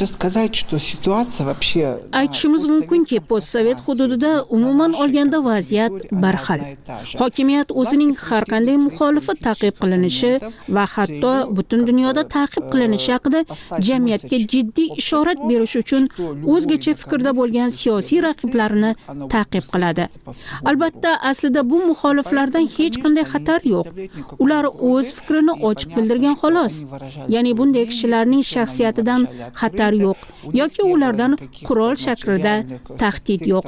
Aytishimiz mumkinki, postsovet hududida umuman olganda vaziyat barxil. Hokimiyat o'zining har qanday muxolifi ta'qib qilinishi va hatto butun dunyoda ta'qib qilinishi haqida jamiyatga jiddiy ishorat berish uchun o'zgacha fikrda bo'lgan siyosiy raqiblarini ta'qib qiladi. Albatta, aslida bu muxoliflardan hech qanday xatar yo'q. Ular o'z fikrini ochiq bildirgan xolos. Ya'ni bunday kishilarning shaxsiyatidan xatar yo'q yoki ulardan qurol shaklida tahdid yo'q.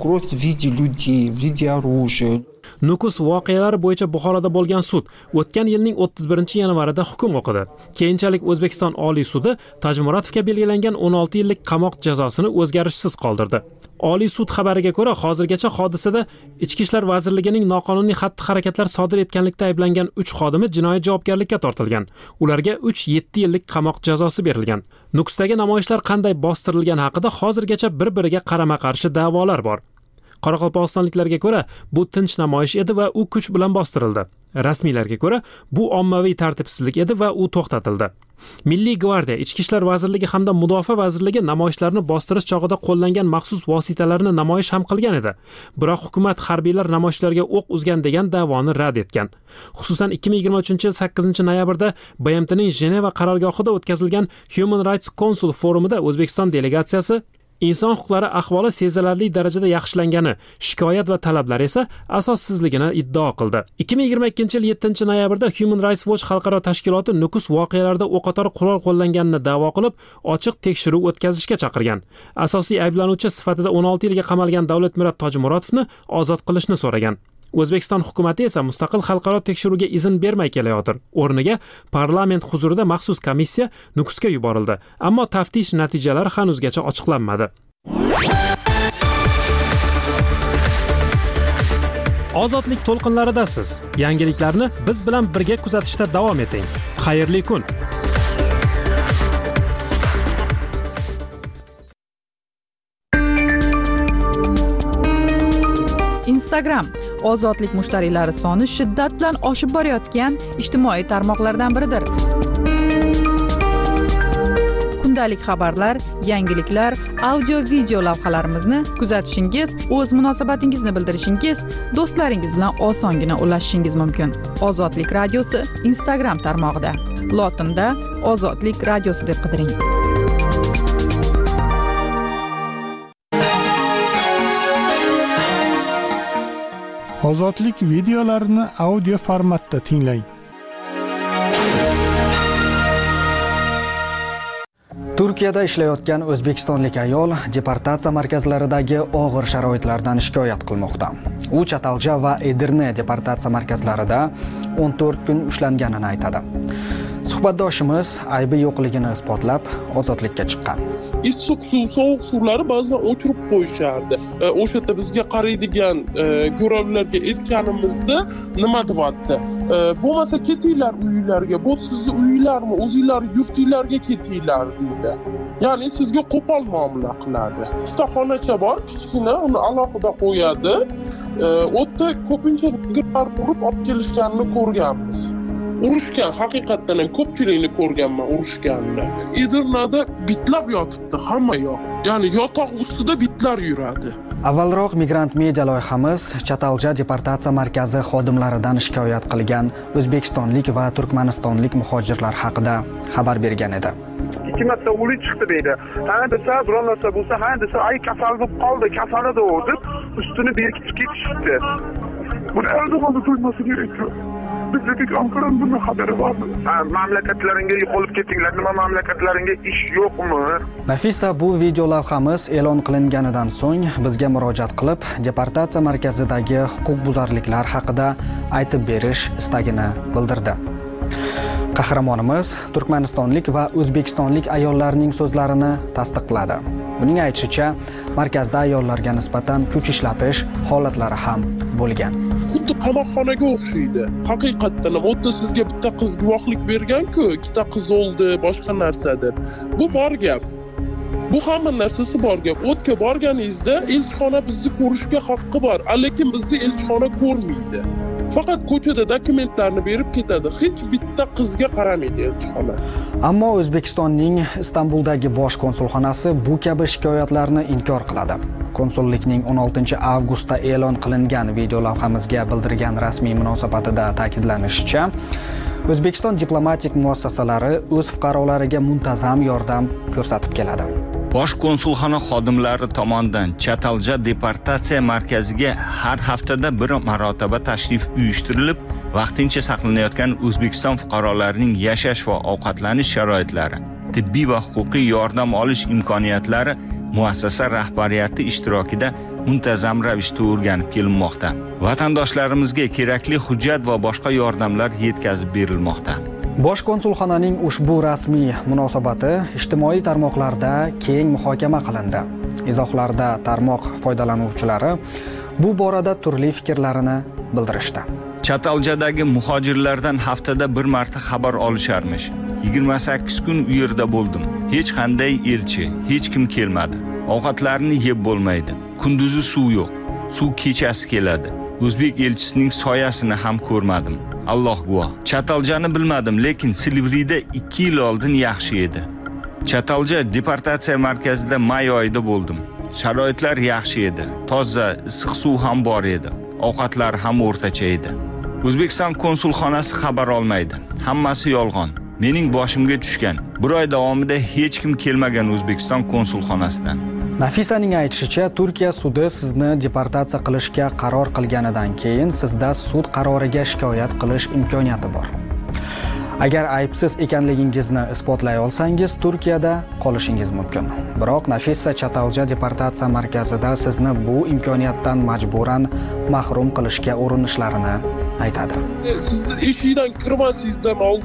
Nukus voqealari bo'yicha Buxoroda bo'lgan sud o'tgan yilning o'ttiz birinchi yanvarida hukm o'qidi. Keyinchalik O'zbekiston Oliy sudi Tajmuratovga belgilangan o'n olti yillik qamoq jazosini o'zgarishsiz qoldirdi. Oliy sud xabariga ko'ra, hozirgacha hodisada Ichki ishlar vazirligining noqonuniy xatti-harakatlar sodir etganlikda ayblangan uch xodimi jinoyat javobgarlikka tortilgan. Ularga uch yetti yillik qamoq jazosi berilgan. Nukusdagi namoyishlar qanday bostirilgani haqida hozirgacha bir-biriga qarama-qarshi da'volar bor. Qoraqalpog'istonliklarga ko'ra, bu tinch namoyish edi va u kuch bilan bostirildi. Rasmiylarga ko'ra, bu ommaviy tartibsizlik edi va u to'xtatildi. Milliy gvardiya, Ichki ishlar vazirligi hamda Mudofaa vazirligi namoyishlarni bostirish chog'ida qo'llangan maxsus vositalarni namoyish ham qilgan edi. Biroq hukumat harbiylar namoyishlarga o'q uzgan degan da'voni rad etgan. Xususan ikki ming yigirma uchinchi yil sakkizinchi noyabrda B M T'ning Jeneva qarorgohida o'tkazilgan Human Rights Council forumida O'zbekiston delegatsiyasi inson huquqlari ahvoli sezilarli darajada yaxshilangani, shikoyat va talablar esa asossizligini iddao qildi. ikki ming yigirma ikkinchi yil yettinchi noyabrda Human Rights Watch xalqaro tashkiloti Nukus voqealarida o'qotar qurol qo'llanganini da'vo qilib, ochiq tekshiruv o'tkazishga chaqirgan. Asosiy ayblanuvchi sifatida o'n olti yilga qamalgan Davlatmurod Tojmurodovni ozod qilishni so'ragan. O'zbekiston hukumatı esa mustaqil xalqaro tekshiruvga izn bermay kelayotir. O'rniga parlament huzurida maxsus komissiya Nukusga yuborildi, ammo taftish natijalari hanuzgacha ochiqlanmadi. Ozodlik to'lqinlaridasiz. Yangiliklarni biz bilan birga kuzatishda davom eting. Xayrli kun. Instagram ozodlik mushtariylari soni shiddat bilan oshib borayotgan ijtimoiy tarmoqlardan biridir. Kundalik xabarlar, yangiliklar, audio video lavhalarimizni kuzatishingiz, o'z munosabatingizni bildirishingiz, do'stlaringiz bilan osongina ulashishingiz mumkin. Ozodlik radiosi Instagram tarmog'ida. Lotinda Ozodlik radiosi deb qidiring. Ozodlik videolarini audio formatda tinglang. Turkiyada ishlayotgan o'zbekistonlik ayol deportatsiya markazlaridagi og'ir sharoitlardan shikoyat qilmoqda. U Chatalja va Edirne deportatsiya markazlarida o'n to'rt kun ushlanganini aytadi. Suhbatdoshimiz aybi yo'qligini isbotlab ozodlikka chiqqan. Issiq suv, sovuq suvlari ba'zan o'chirib qo'yishardi. O'sha yerda bizga qaraydigan ko'ravlarga aytganimizda nima deyapti? Bo'lmasa ketinglar uylarga, bu sizni uylarmi, o'zinglar yurtinglarga ketinglar deydi. Ya'ni sizga qo'pol muomala qiladi. Ikkita xonacha bor, kichkina, uni alohida qo'yadi. O'tda ko'pincha girlar urib olib kelishganini ko'rganmiz. Urushgan, haqiqatdan ham ko'pchilikni ko'rganman urushganini. Edirnada bitlab yotibdi hamma yoq. Ya'ni yotoq ustida bitlar yuradi. Avvalroq Migrant Media loyihamiz Chatalja deportatsiya markazi xodimlaridan shikoyat qilgan o'zbekistonlik va turkmanistonlik muhojirlar haqida xabar bergan edi. ikki marta o'lik chiqdi deydi. Ha desa, biror narsa bo'lsa, ha desa, ay kasal bo'lib qoldi, kasalida u deb ustini berkitib ketishdi. Buni Erdo'g'on qo'ymasa kerak. Bizning Anqaraning bundan xabari bormi? Mamlakatlaringga yo'qolib ketinglar, nima mamlakatlaringga ish yo'qmi? Nafisa bu video lavhamiz e'lon qilinganidan so'ng bizga murojaat qilib, deportatsiya markazidagi huquqbuzarliklar haqida aytib berish istagini bildirdi. Qahramonimiz turkmanistonlik va o'zbekistonlik ayollarning so'zlarini tasdiqladi. Buning aytishicha, markazda ayollarga nisbatan kuch ishlatish holatlari ham bo'lgan. Xuddi qamoqxonaga o'xshaydi. Haqiqatdan ham o'tda sizga bitta qiz guvohlik bergan-ku, ikkita qiz o'ldi, boshqa narsa deb. Bu bor gap. Bu hamma narsasi bor gap. O'tga borganingizda elchixona bizni ko'rishga haqqi bor, lekin bizni elchixona ko'rmaydi. Faqat ko'chada dokumentlarni berib ketadi. Hech bitta qizga qaramaydi elchixona. Ammo O'zbekistonning Istanbuldagi bosh konsulxonasi bu kabi shikoyatlarni inkor qiladi. Konsullikning o'n oltinchi avgustda e'lon qilingan video lavhamizga bildirgan rasmiy munosabatida ta'kidlanishicha, O'zbekiston diplomatik muassasalari o'z fuqarolariga muntazam yordam ko'rsatib keladi. Bosh konsulxona xodimlari tomonidan Chatalja deportatsiya markaziga har haftada bir marotaba tashrif uyushtirilib, vaqtincha saqlanayotgan O'zbekiston fuqarolarining yashash va ovqatlanish sharoitlari, tibbiy va huquqiy yordam olish imkoniyatlari muassasa rahbariyati ishtirokida muntazam ravishda o'rganib kelinmoqda. Vatandoshlarimizga kerakli hujjat va boshqa yordamlar yetkazib berilmoqda. Bosh konsulxonaning ushbu rasmiy munosabati ijtimoiy tarmoqlarda keng muhokama qilindi. Izohlarda tarmoq foydalanuvchilari bu borada turli fikrlarini bildirishdi. Chataljadagi muhojirlardan haftada bir marta xabar olisharmish. yigirma sakkiz kun u yerda bo'ldim. Hech qanday elchi, hech kim kelmadi. Ovqatlarni yeb bo'lmaydi. Kunduzi suv yo'q. Suv kechasi keladi. O'zbek elchisining soyasini ham ko'rmadim. Alloh guvoh. Chataljani bilmadim, lekin Silvrida ikki yil oldin yaxshi edi. Chatalja deportatsiya markazida may oyida bo'ldim. Sharoitlar yaxshi edi. Toza, issiq suv ham bor edi. Ovqatlar ham o'rtacha edi. O'zbekiston konsulxonasi xabar olmaydi. Hammasi yolg'on. Mening boshimga tushgan. Bir oy davomida hech kim kelmagan O'zbekiston konsulxonasidan. Nafisaning aytishicha, Turkiya sudi sizni deportatsiya qilishga qaror qilganidan keyin sizda sud qaroriga shikoyat qilish imkoniyati bor. Agar aybsiz ekanligingizni isbotlay olsangiz, Turkiyada qolishingiz mumkin. Biroq Nafisa Chatalja deportatsiya markazida sizni bu imkoniyatdan majburan mahrum qilishga urinishlarini aytadi. Sizni eshikdan kirmasingizdan oldin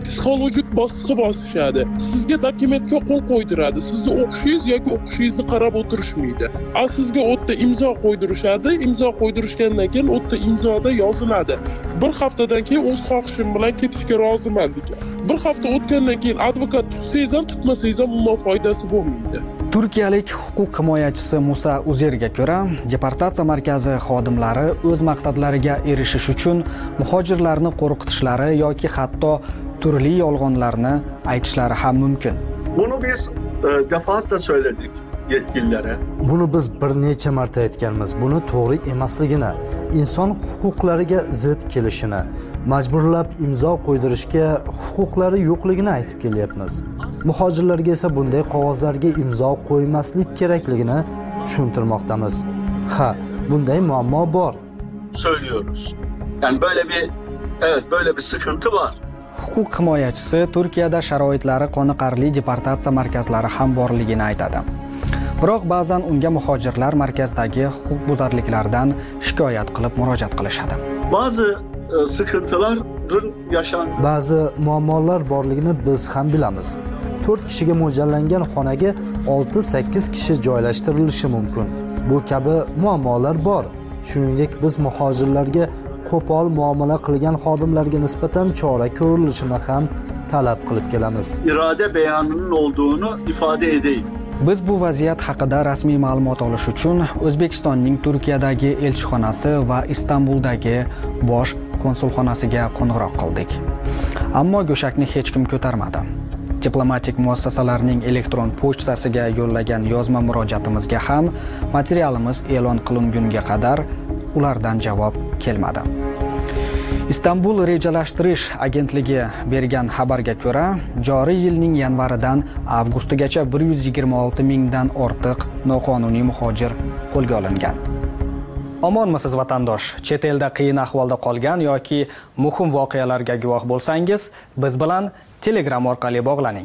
psixologik bosqi bosishadi. Sizga dokumentga qo'l qo'ydiradi. Sizni o'qishingiz yoki o'qishingizni qarab o'tirishmaydi. A sizga o'tda imzo qo'ydirishadi. Imzo qo'ydirishgandan keyin o'tda imzoda yoziladi. Bir haftadan keyin o'z xohishim bilan ketishga roziman degan. Bir hafta o'tgandan keyin advokat tutsangiz ham tutmasangiz ham umuman foydasi bo'lmaydi. Turkiyalik huquq himoyachisi Musa Uzerga ko'ra, deportatsiya markazi xodimlari o'z maqsadlariga erishish uchun muhojirlarni qo'rqitishlari yoki hatto turli yolg'onlarni aytishlari ham mumkin. Bunu biz e, defaatle söyledik yetkililere. Buni biz bir necha marta aytganmiz. Buni to'g'ri emasligini, inson huquqlariga zid kelishini, majburlab imzo qo'ydirishga huquqlari yo'qligini aytib kelyapmiz. Muhojirlarga esa bunday qog'ozlarga imzo qo'ymaslik kerakligini tushuntirmoqdamiz. Ha, bunday muammo bor. Söylüyoruz. Yani böyle bir evet böyle bir sıkıntı var. Huquq himoyachisi Turkiyada sharoitlari qoniqarli deportatsiya markazlari ham borligini aytadi. Biroq ba'zan unga muhojirlar markazdagi huquqbuzarliklardan shikoyat qilib murojaat qilishadi. Bazı e, sıkıntıların yaşandığı Ba'zi muammolar borligini biz ham bilamiz. to'rt kishiga mo'ljallangan xonaga olti sakkiz kishi joylashtirilishi mumkin. Bu kabi muammolar bor. Shuningdek, biz muhojirlarga qo'pol muomala qilgan xodimlarga nisbatan chora ko'rilishini ham talab qilib kelamiz. irade beyanının olduğunu ifade edeyim. Biz bu vaziyat haqida rasmiy ma'lumot olish uchun O'zbekistonning Turkiyadagi elchixonasi va Istanbuldagi bosh konsulxonasiga qo'ng'iroq qildik. Ammo go'shakni hech kim ko'tarmadi. Diplomatik muassasalarning elektron pochtasiga yo'llagan yozma murojaatimizga ham materialimiz e'lon qilingunga qadar ulardan javob kelmadi. Istanbul rejalashtirish agentligi bergan xabarga ko'ra, joriy yilning yanvaridan avgustigacha bir yuz yigirma olti mingdan ortiq noqonuniy muhojir qo'lga olingan. Omonmisiz vatandosh? Chet elda qiyin ahvolda qolgan yoki muhim voqealarga guvoh bo'lsangiz, biz bilan Telegram orqali bog'laning.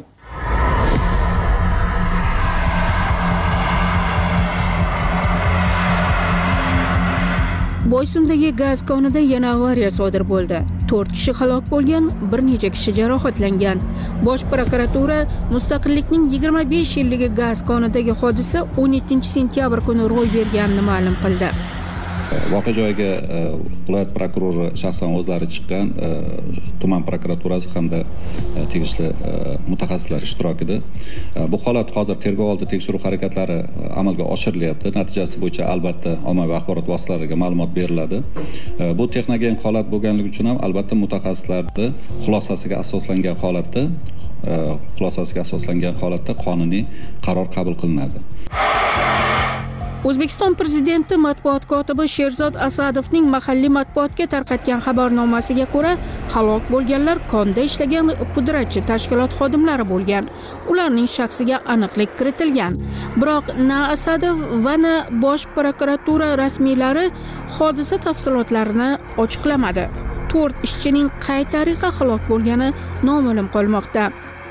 Boysundagi gaz konida yana avariya sodir bo'ldi. to'rt kishi halok bo'lgan, bir necha kishi jarohatlangan. Bosh prokuratura Mustaqillikning yigirma besh yilligi gaz konidagi hodisa o'n yettinchi sentyabr kuni ro'y berganini ma'lum qildi. Voqea joyiga viloyat prokurori shaxsan o'zlari chiqqan, tuman prokuraturasi hamda tegishli mutaxassislar ishtirokida. Bu holat hozir tergov oldi tekshiruv harakatlari amalga oshirilyapti. Natijasi bo'yicha albatta ommaviy axborot vositalariga ma'lumot beriladi. Bu texnogen holat bo'lganligi uchun ham albatta mutaxassislarning xulosasiga asoslangan holatda, xulosasiga asoslangan holatda qonuniy qaror qabul qilinadi. O'zbekiston prezidenti matbuot kotibi Sherzod Asadovning mahalliy matbuotga tarqatgan xabarnomasiga ko'ra, halok bo'lganlar konda ishlagan pudratchi tashkilot xodimlari bo'lgan. Ularning shaxsiga aniqlik kiritilgan. Biroq na Asadov va na bosh prokuratura rasmiylari hodisa tafsilotlarini ochiqlamadi. to'rt ishchining qay tariqa halok bo'lgani noma'lum qolmoqda.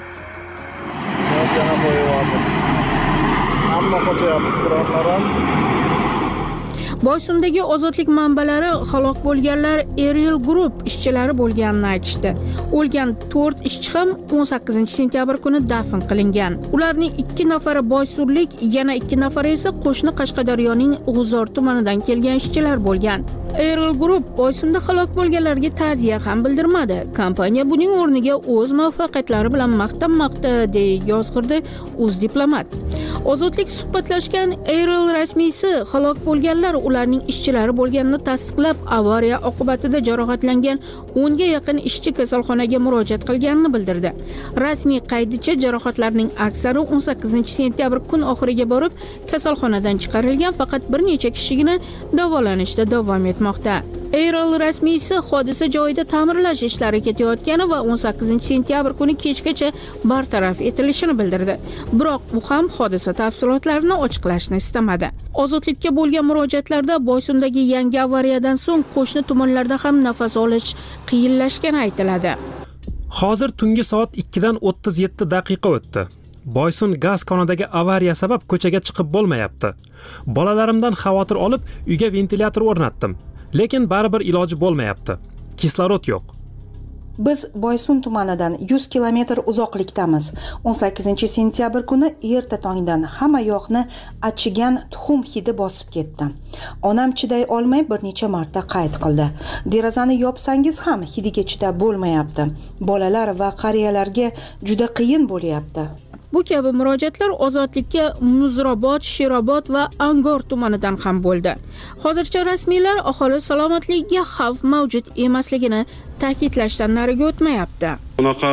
Hamma qochayapti, kranlar ham. Boysundagi ozodlik manbalari halok bo'lganlar Ariel Group ishchilari bo'lganini aytishdi. O'lgan to'rt ishchi ham o'n sakkizinchi sentyabr kuni dafn qilingan. Ularning ikki nafari boysunlik, yana ikki nafari esa qo'shni Qashqadaryoning G'uzor tumanidan kelgan ishchilar bo'lgan. Ariel Group Boysunda halok bo'lganlarga ta'ziya ham bildirmadi. Kompaniya buning o'rniga o'z muvaffaqiyatlari bilan maqtanmoqda, deya yozg'irdi Uz diplomat. Ozodlik suhbatlashgan Ariel rasmiysi halok bo'lganlar ularning ishchilari bo'lganini tasdiqlab, avariya oqibatida jarohatlangan o'nga yaqin ishchi kasalxonaga murojaat qilganini bildirdi. Rasmiy qaydicha jarohatlarning aksari o'n sakkizinchi sentyabr kun oxiriga borib kasalxonadan chiqarilgan, faqat bir necha kishigina davolanishda davom etmoqda. Ariel rasmiysi hodisa joyida ta'mirlash ishlari ketayotgani va o'n sakkizinchi sentyabr kuni kechgacha bartaraf etilishini bildirdi. Biroq u ham hodisa tafsilotlarini ochiqlashni istamadi. Ozodlikka bo'lgan murojaatlarda Boysundagi yangi avariyadan so'ng qo'shni tumanlarda ham nafas olish qiyinlashgani aytiladi. Hozir tungi soat ikkidan o'ttiz yetti daqiqa o'tdi. Boysun gaz konidagi avariya sabab ko'chaga chiqib bo'lmayapti. Bolalarimdan xavotir olib, uyga ventilyator o'rnatdim, lekin baribir iloji bo'lmayapti. Kislorod yo'q. Biz Boysun tumanidan yuz kilometr uzoqlikdamiz. o'n sakkizinchi sentyabr kuni erta tongdan hamma yoqni achigan tuxum hidi bosib ketdi. Onam chiday olmay bir necha marta qayd qildi. Derazani yopsangiz ham hidiga chidab bo'lmayapti. Bolalar va qariyalarga juda qiyin bo'lyapti. Bu kabi murojaatlar Ozodlikka Muzrobod, Sherobod va Angor tumanidan ham bo'ldi. Hozircha rasmiylar aholi salomatligiga xavf mavjud emasligini ta'kidlashdan nariga o'tmayapti. Bunaqa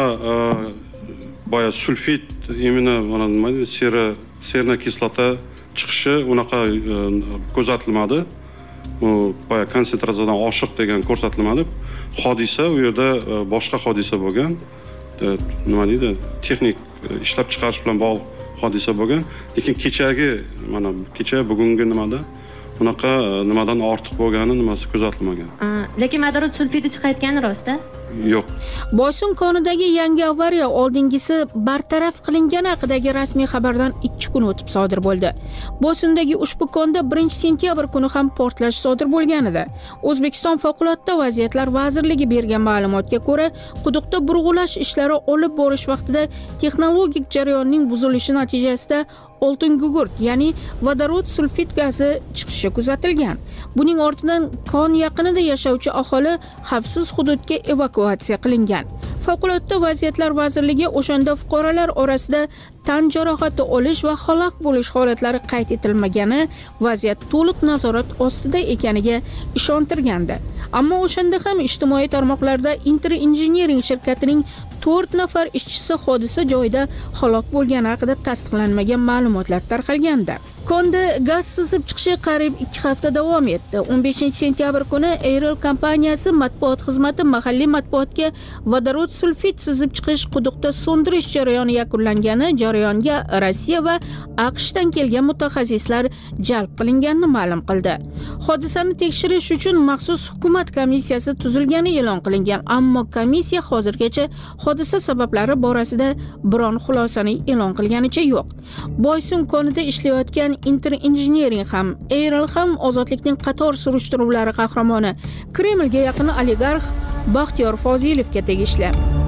boya sulfit, imенно mana nima deydi, sera, serna kislota chiqishi unaqa kuzatilmadi. U boya konsentratsiyadan oshiq degan ko'rsatilmadi. Hodisa u yerda boshqa hodisa bo'lgan. Nima deydi? Texnik ishlab chiqarish bilan bog'liq hodisa bo'lgan. Lekin kechagi mana kecha bugungi nimada bunaqa nimadan ortiq bo'lgani nimasi kuzatilmagan. Lekin vodorod sulfidi chiqayotgani rost-a? Yo'q. Boysun konidagi yangi avariya oldingisi bartaraf qilingani haqidagi rasmiy xabardan ikki kun o'tib sodir bo'ldi. Boysundagi ushbu konda birinchi sentyabr kuni ham portlash sodir bo'lgan edi. O'zbekiston favqulodda vaziyatlar vazirligi bergan ma'lumotga ko'ra, quduqda burg'ulash ishlari olib borish vaqtida texnologik jarayonning buzilishi natijasida oltin gugurt, ya'ni vodorod sulfid gazi chiqishi kuzatilgan. Buning ortidan kon yaqinida yashovchi aholi xavfsiz hududga evakuatsiya qilingan. Favqulodda vaziyatlar vazirligi o'shanda fuqarolar orasida tan jarohati olish va halok bo'lish holatlari qayd etilmagani, vaziyat to'liq nazorat ostida ekaniga ishontirgandi. Ammo o'shanda ham ijtimoiy tarmoqlarda Inter Engineering shirkatining to'rt nafar ishchisi hodisa joyida halok bo'lgani haqida tasdiqlanmagan ma'lumotlar tarqalgandi. Konda gaz sizib chiqishi qariyb ikki hafta davom etdi. o'n beshinchi sentyabr kuni Airel kompaniyasi matbuot xizmati mahalliy matbuotga vodorod sulfid sizib chiqish quduqda so'ndirish jarayoni yakunlangani, jarayonga Rossiya va AQShdan kelgan mutaxassislar jalb qilinganini ma'lum qildi. Hodisani tekshirish uchun maxsus hukumat komissiyasi tuzilgani e'lon qilingan, ammo komissiya hozirgacha hodisa sabablari borasida biron xulosani e'lon qilganicha yo'q. Boysun konida ishlayotgan Inter Engineering ham, Airel ham ozodlikning qator surishtiruvlari qahramoni Kremlga yaqin oligarx Baxtiyor Fozilovga tegishli.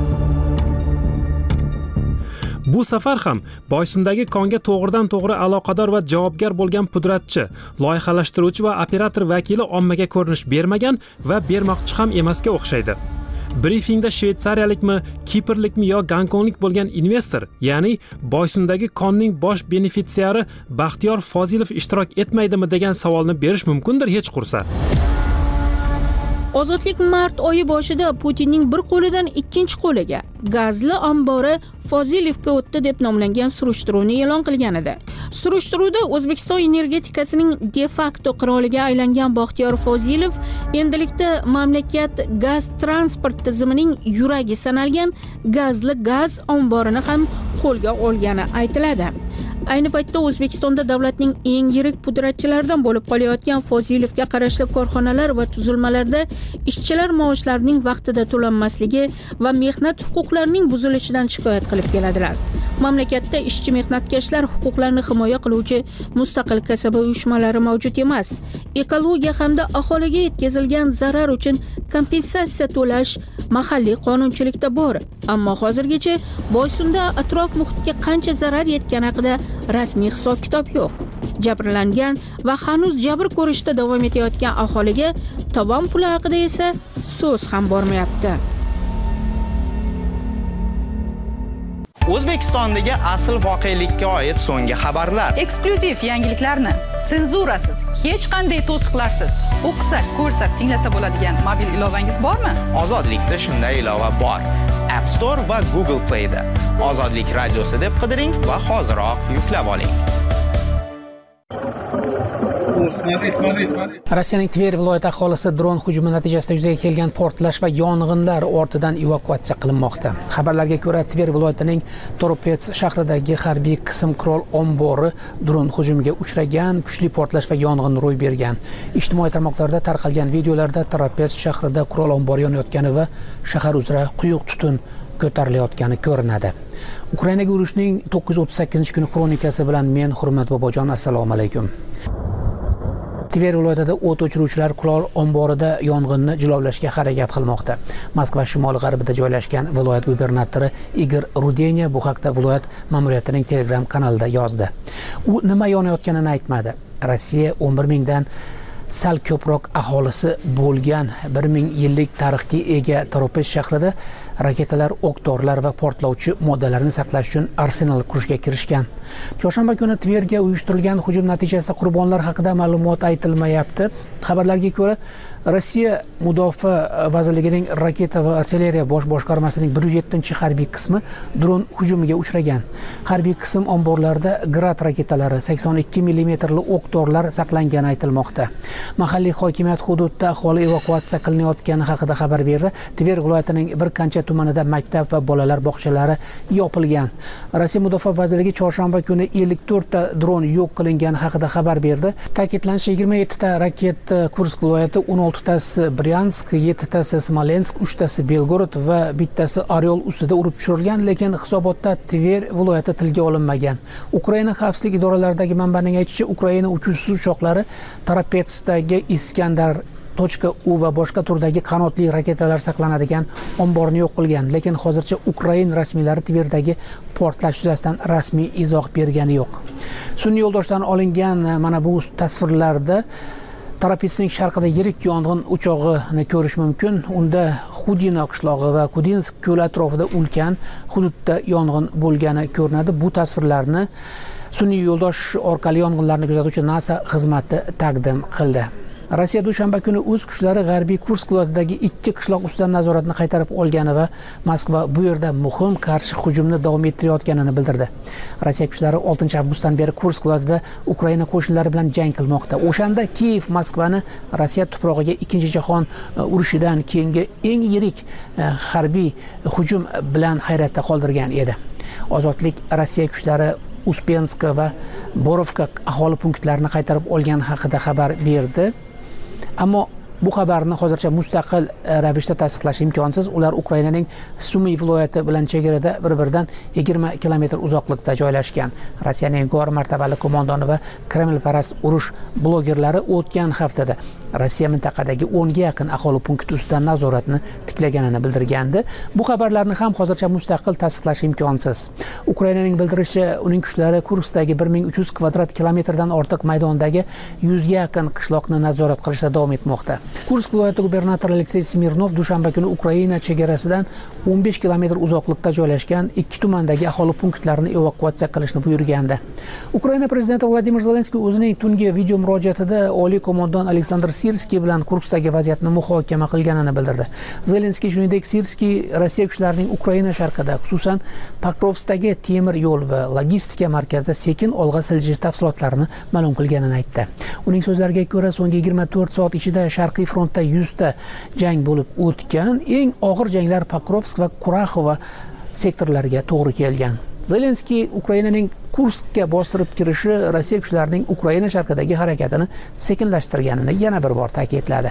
Bu safar ham Boysundagi konga to'g'ridan to'g'ri aloqador va javobgar bo'lgan pudratchi, loyihalashtiruvchi va operator vakili ommaga ko'rinish bermagan va bermoqchi ham emasga o'xshaydi. Briefingda shvetsariyalikmi, kiprlikmi yo gonkonglik bo'lgan investor, ya'ni Boysundagi konning bosh benefitsiari Baxtiyor Fozilov ishtirok etmaydimi degan savolni berish mumkindir hech qursa. Ozodlik mart oyi boshida Putinning bir qo'lidan ikkinchi qo'liga gazli ombori Fozilovga o'tdi deb nomlangan surishtiruvni e'lon qilgan edi. Surishtiruvda O'zbekiston energetikasining de facto qiroliga aylangan Baxtiyor Fozilov endilikda mamlakat gaz transport tizimining yuragi sanalgan gazli gaz omborini ham qo'lga olgani aytiladi. Ayni paytda O'zbekistonda davlatning eng yirik pudratchilaridan bo'lib qolayotgan Fozilovga qarashli korxonalar va tuzilmalarda ishchilar maoshlarining vaqtida to'lanmasligi va mehnat huquqlarining buzilishidan shikoyat qilib keladilar. Mamlakatda ishchi mehnatkashlar huquqlarini himoya qiluvchi mustaqil kasaba uyushmalari mavjud emas. Ekologiya hamda aholiga yetkazilgan zarar uchun kompensatsiya to'lash mahalliy qonunchilikda bor, ammo hozirgacha Boysunda atrof muhitga qancha zarar yetgani haqida rasmiy hisob-kitob yo'q. Jabrlangan va hanuz jabr ko'rishda davom etayotgan aholiga tovon puli haqida esa so'z ham bormayapti. O'zbekistondagi asl voqelikka oid so'nggi xabarlar. Eksklyuziv yangiliklarni senzurasiz, hech qanday to'siqlarsiz o'qisa, ko'rsa, tinglasa bo'ladigan mobil ilovangiz bormi? Ozodlikda shunday ilova bor. App Store va Google Play da. Ozodlik radiosi deb qidiring va hoziroq yuklab oling. Rossiyaning Tver viloyati aholisi dron hujumi natijasida yuzaga kelgan portlash va yong'inlar ortidan evakuatsiya qilinmoqda. Xabarlarga ko'ra, Tver viloyatining Toropets shahridagi harbiy qism qurol ombori dron hujumiga uchragan, kuchli portlash va yong'in ro'y bergan. Ijtimoiy tarmoqlarda tarqalgan videolarda Toropets shahrida qurol ombori yonayotgani va shahar uzra quyuq tutun ko'tarilayotgani ko'rinadi. Ukrainaga urushning to'qqiz yuz o'ttiz sakkizinchi kuni kronikasi bilan men Hurmat Bobojon, assalomu alaykum. Tver viloyatida o't o'chiruvchilar qurol omborida yong'inni jilovlashga harakat qilmoqda. Moskva shimoli-g'arbida joylashgan viloyat gubernatori Igor Rudenya bu haqda viloyat ma'muriyatining Telegram kanalida yozdi. U nima yonayotganini aytmadi. Rossiya o'n bir mingdan sal ko'proq aholisi bo'lgan bir ming yillik tarixga ega Toropes shahrida raketalar, o'q-dorilar va portlovchi moddalarni saqlash uchun arsenal qurishga kirishgan. Chorshanba kuni Tverga uyushtirilgan hujum natijasida qurbonlar haqida ma'lumot aytilmayapti. Xabarlarga ko'ra, Rossiya Mudofaa vazirligining raketa va artilleriya bosh boshqarmasining bir yuz yettinchi harbiy qismi dron hujumiga uchragan. Harbiy qism omborlarida Grad raketalari, sakson ikki millimetrli o'q-dorilar saqlangani aytilmoqda. Mahalliy hokimiyat hududda aholi evakuatsiya qilinayotgani haqida xabar berdi. Tver viloyatining bir qancha tumanida maktab va bolalar bog'chalari yopilgan. Rossiya Mudofaa vazirligi chorshanba kuni ellik to'rt ta dron yo'q qilingani haqida xabar berdi. Ta'kidlanishicha, yigirma yetti ta raketa Kursk viloyati, o'n olti tasi Bryansk, yetti tasi Smolensk, uch tasi Belgorod va bittasi Oryol ustida urib tushirilgan, lekin hisobotda Tver viloyati tilga olinmagan. Ukraina xavfsizlik idoralaridagi manbaning aytishicha, Ukraina uchuvchisiz uchoqlari Tarapetsdagi Iskandar .u va boshqa turdagi qanotli raketalar saqlanadigan omborni yo'q qilgan, lekin hozircha Ukraina rasmiylari Tverdagi portlash yuzasidan rasmiy izoh bergani yo'q. Sun'iy yo'ldoshdan olingan mana bu tasvirlarda Tarapetsning sharqida yirik yong'in o'chog'ini ko'rish mumkin. Unda Xudino qishlog'i va Kudinsk ko'li atrofida ulkan hududda yong'in bo'lgani ko'rinadi. Bu tasvirlarni sun'iy yo'ldosh orqali yong'inlarni kuzatuvchi NASA xizmati taqdim qildi. Rossiya dushanba kuni o'z kuchlari g'arbiy Kursk viloyatidagi ikki qishloq ustidan nazoratni qaytarib olgani va Moskva bu yerda muhim qarshi hujumni davom ettirayotganini bildirdi. Rossiya kuchlari oltinchi avgustdan beri Kursk viloyatida Ukraina qo'shinlari bilan jang qilmoqda. O'shanda Kiyev Moskvani Rossiya tuprog'iga ikkinchi jahon urushidan keyingi eng yirik harbiy hujum bilan hayratda qoldirgan edi. Ozodlik Rossiya kuchlari Uspensk va Borovka aholi punktlarini qaytarib olgani haqida xabar berdi. Ammo bu xabarni hozircha mustaqil ravishda tasdiqlash imkonsiz. Ular Ukrainaning Sumy viloyati bilan chegarada bir-biridan yigirma kilometr uzoqlikda joylashgan. Rossiyaning yuqori martabali qo'mondoni va Kremlparast urush blogerlari o'tgan haftada Rossiya mintaqadagi o'nga yaqin aholi punkti ustidan nazoratni tiklaganini bildirgandi. Bu xabarlarni ham hozircha mustaqil tasdiqlash imkonsiz. Ukrainaning bildirishicha, uning kuchlari Kurskdagi bir ming uch yuz kvadrat kilometrdan ortiq maydondagi yuzga yaqin qishloqni nazorat qilishda davom etmoqda. Kursk viloyati gubernatori Aleksey Smirnov dushanba kuni Ukraina chegarasidan o'n besh kilometr uzoqlikda joylashgan ikki tumandagi aholi punktlarini evakuatsiya qilishni buyurgandi. Ukraina prezidenti Vladimir Zelenskiy o'zining tungi video murojaatida oliy qo'mondon Aleksandr Sirskiy bilan Kurskdagi vaziyatni muhokama qilganini bildirdi. Zelenskiy shuningdek Sirskiy Rossiya kuchlarining Ukraina sharqida, xususan Pokrovskdagi temir yo'l va logistika markazida sekin olg'a siljish tafsilotlarini ma'lum qilganini aytdi. Uning so'zlariga ko'ra, so'nggi yigirma to'rt soat ichida Sharqiy frontda yuz ta jang bo'lib o'tgan. Eng og'ir janglar Pokrovsk va Kuraxova sektorlariga to'g'ri kelgan. Zelenskiy Ukrainaning Kurskka bostirib kirishi Rossiya kuchlarining Ukraina sharqidagi harakatini sekinlashtirganini yana bir bor ta'kidladi.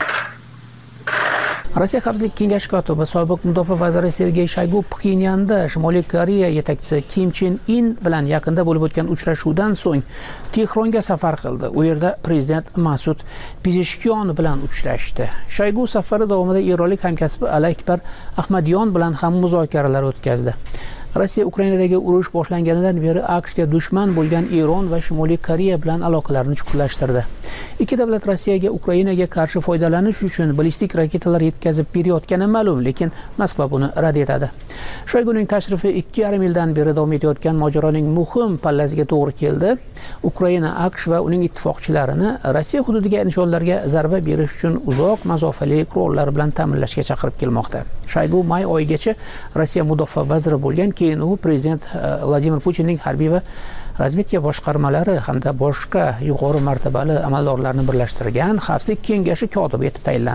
Rossiya Xavfsizlik kengashi kotibi sobiq mudofaa vaziri Sergey Shoygu Pxenyanda Shimoliy Koreya yetakchisi Kim Chen In bilan yaqinda bo'lib o'tgan uchrashuvdan so'ng Tehronga safar qildi. U yerda prezident Masud Pezeshkian bilan uchrashdi. Shoygu safari davomida eronlik hamkasbi Ali Akbar Ahmadyon bilan ham muzokaralar o'tkazdi. Rossiya Ukrainadagi urush boshlanganidan beri AQShga dushman bo'lgan Eron va Shimoliy Koreya bilan aloqalarini chuqurlashtirdi. Ikki davlat Rossiyaga Ukrainaga qarshi foydalanish uchun ballistik raketalar yetkazib berayotgani ma'lum, lekin Moskva buni rad etadi. Shoyguning tashrifi ikki yarim yildan beri davom etayotgan mojaroning muhim pallasiga to'g'ri keldi. Ukraina AQSh va uning ittifoqchilarini Rossiya hududiga nishonlarga zarba berish uchun uzoq masofali qurollar bilan ta'minlashga chaqirib kelmoqda. Shoygu may oyigacha Rossiya mudofaa vaziri bo'lgan, keyin u prezident Vladimir Putinning harbiy va razvedka boshqarmalari hamda boshqa yuqori martabali amaldorlarni birlashtirgan Xavfsizlik kengashi kotibi etib tayinlandi.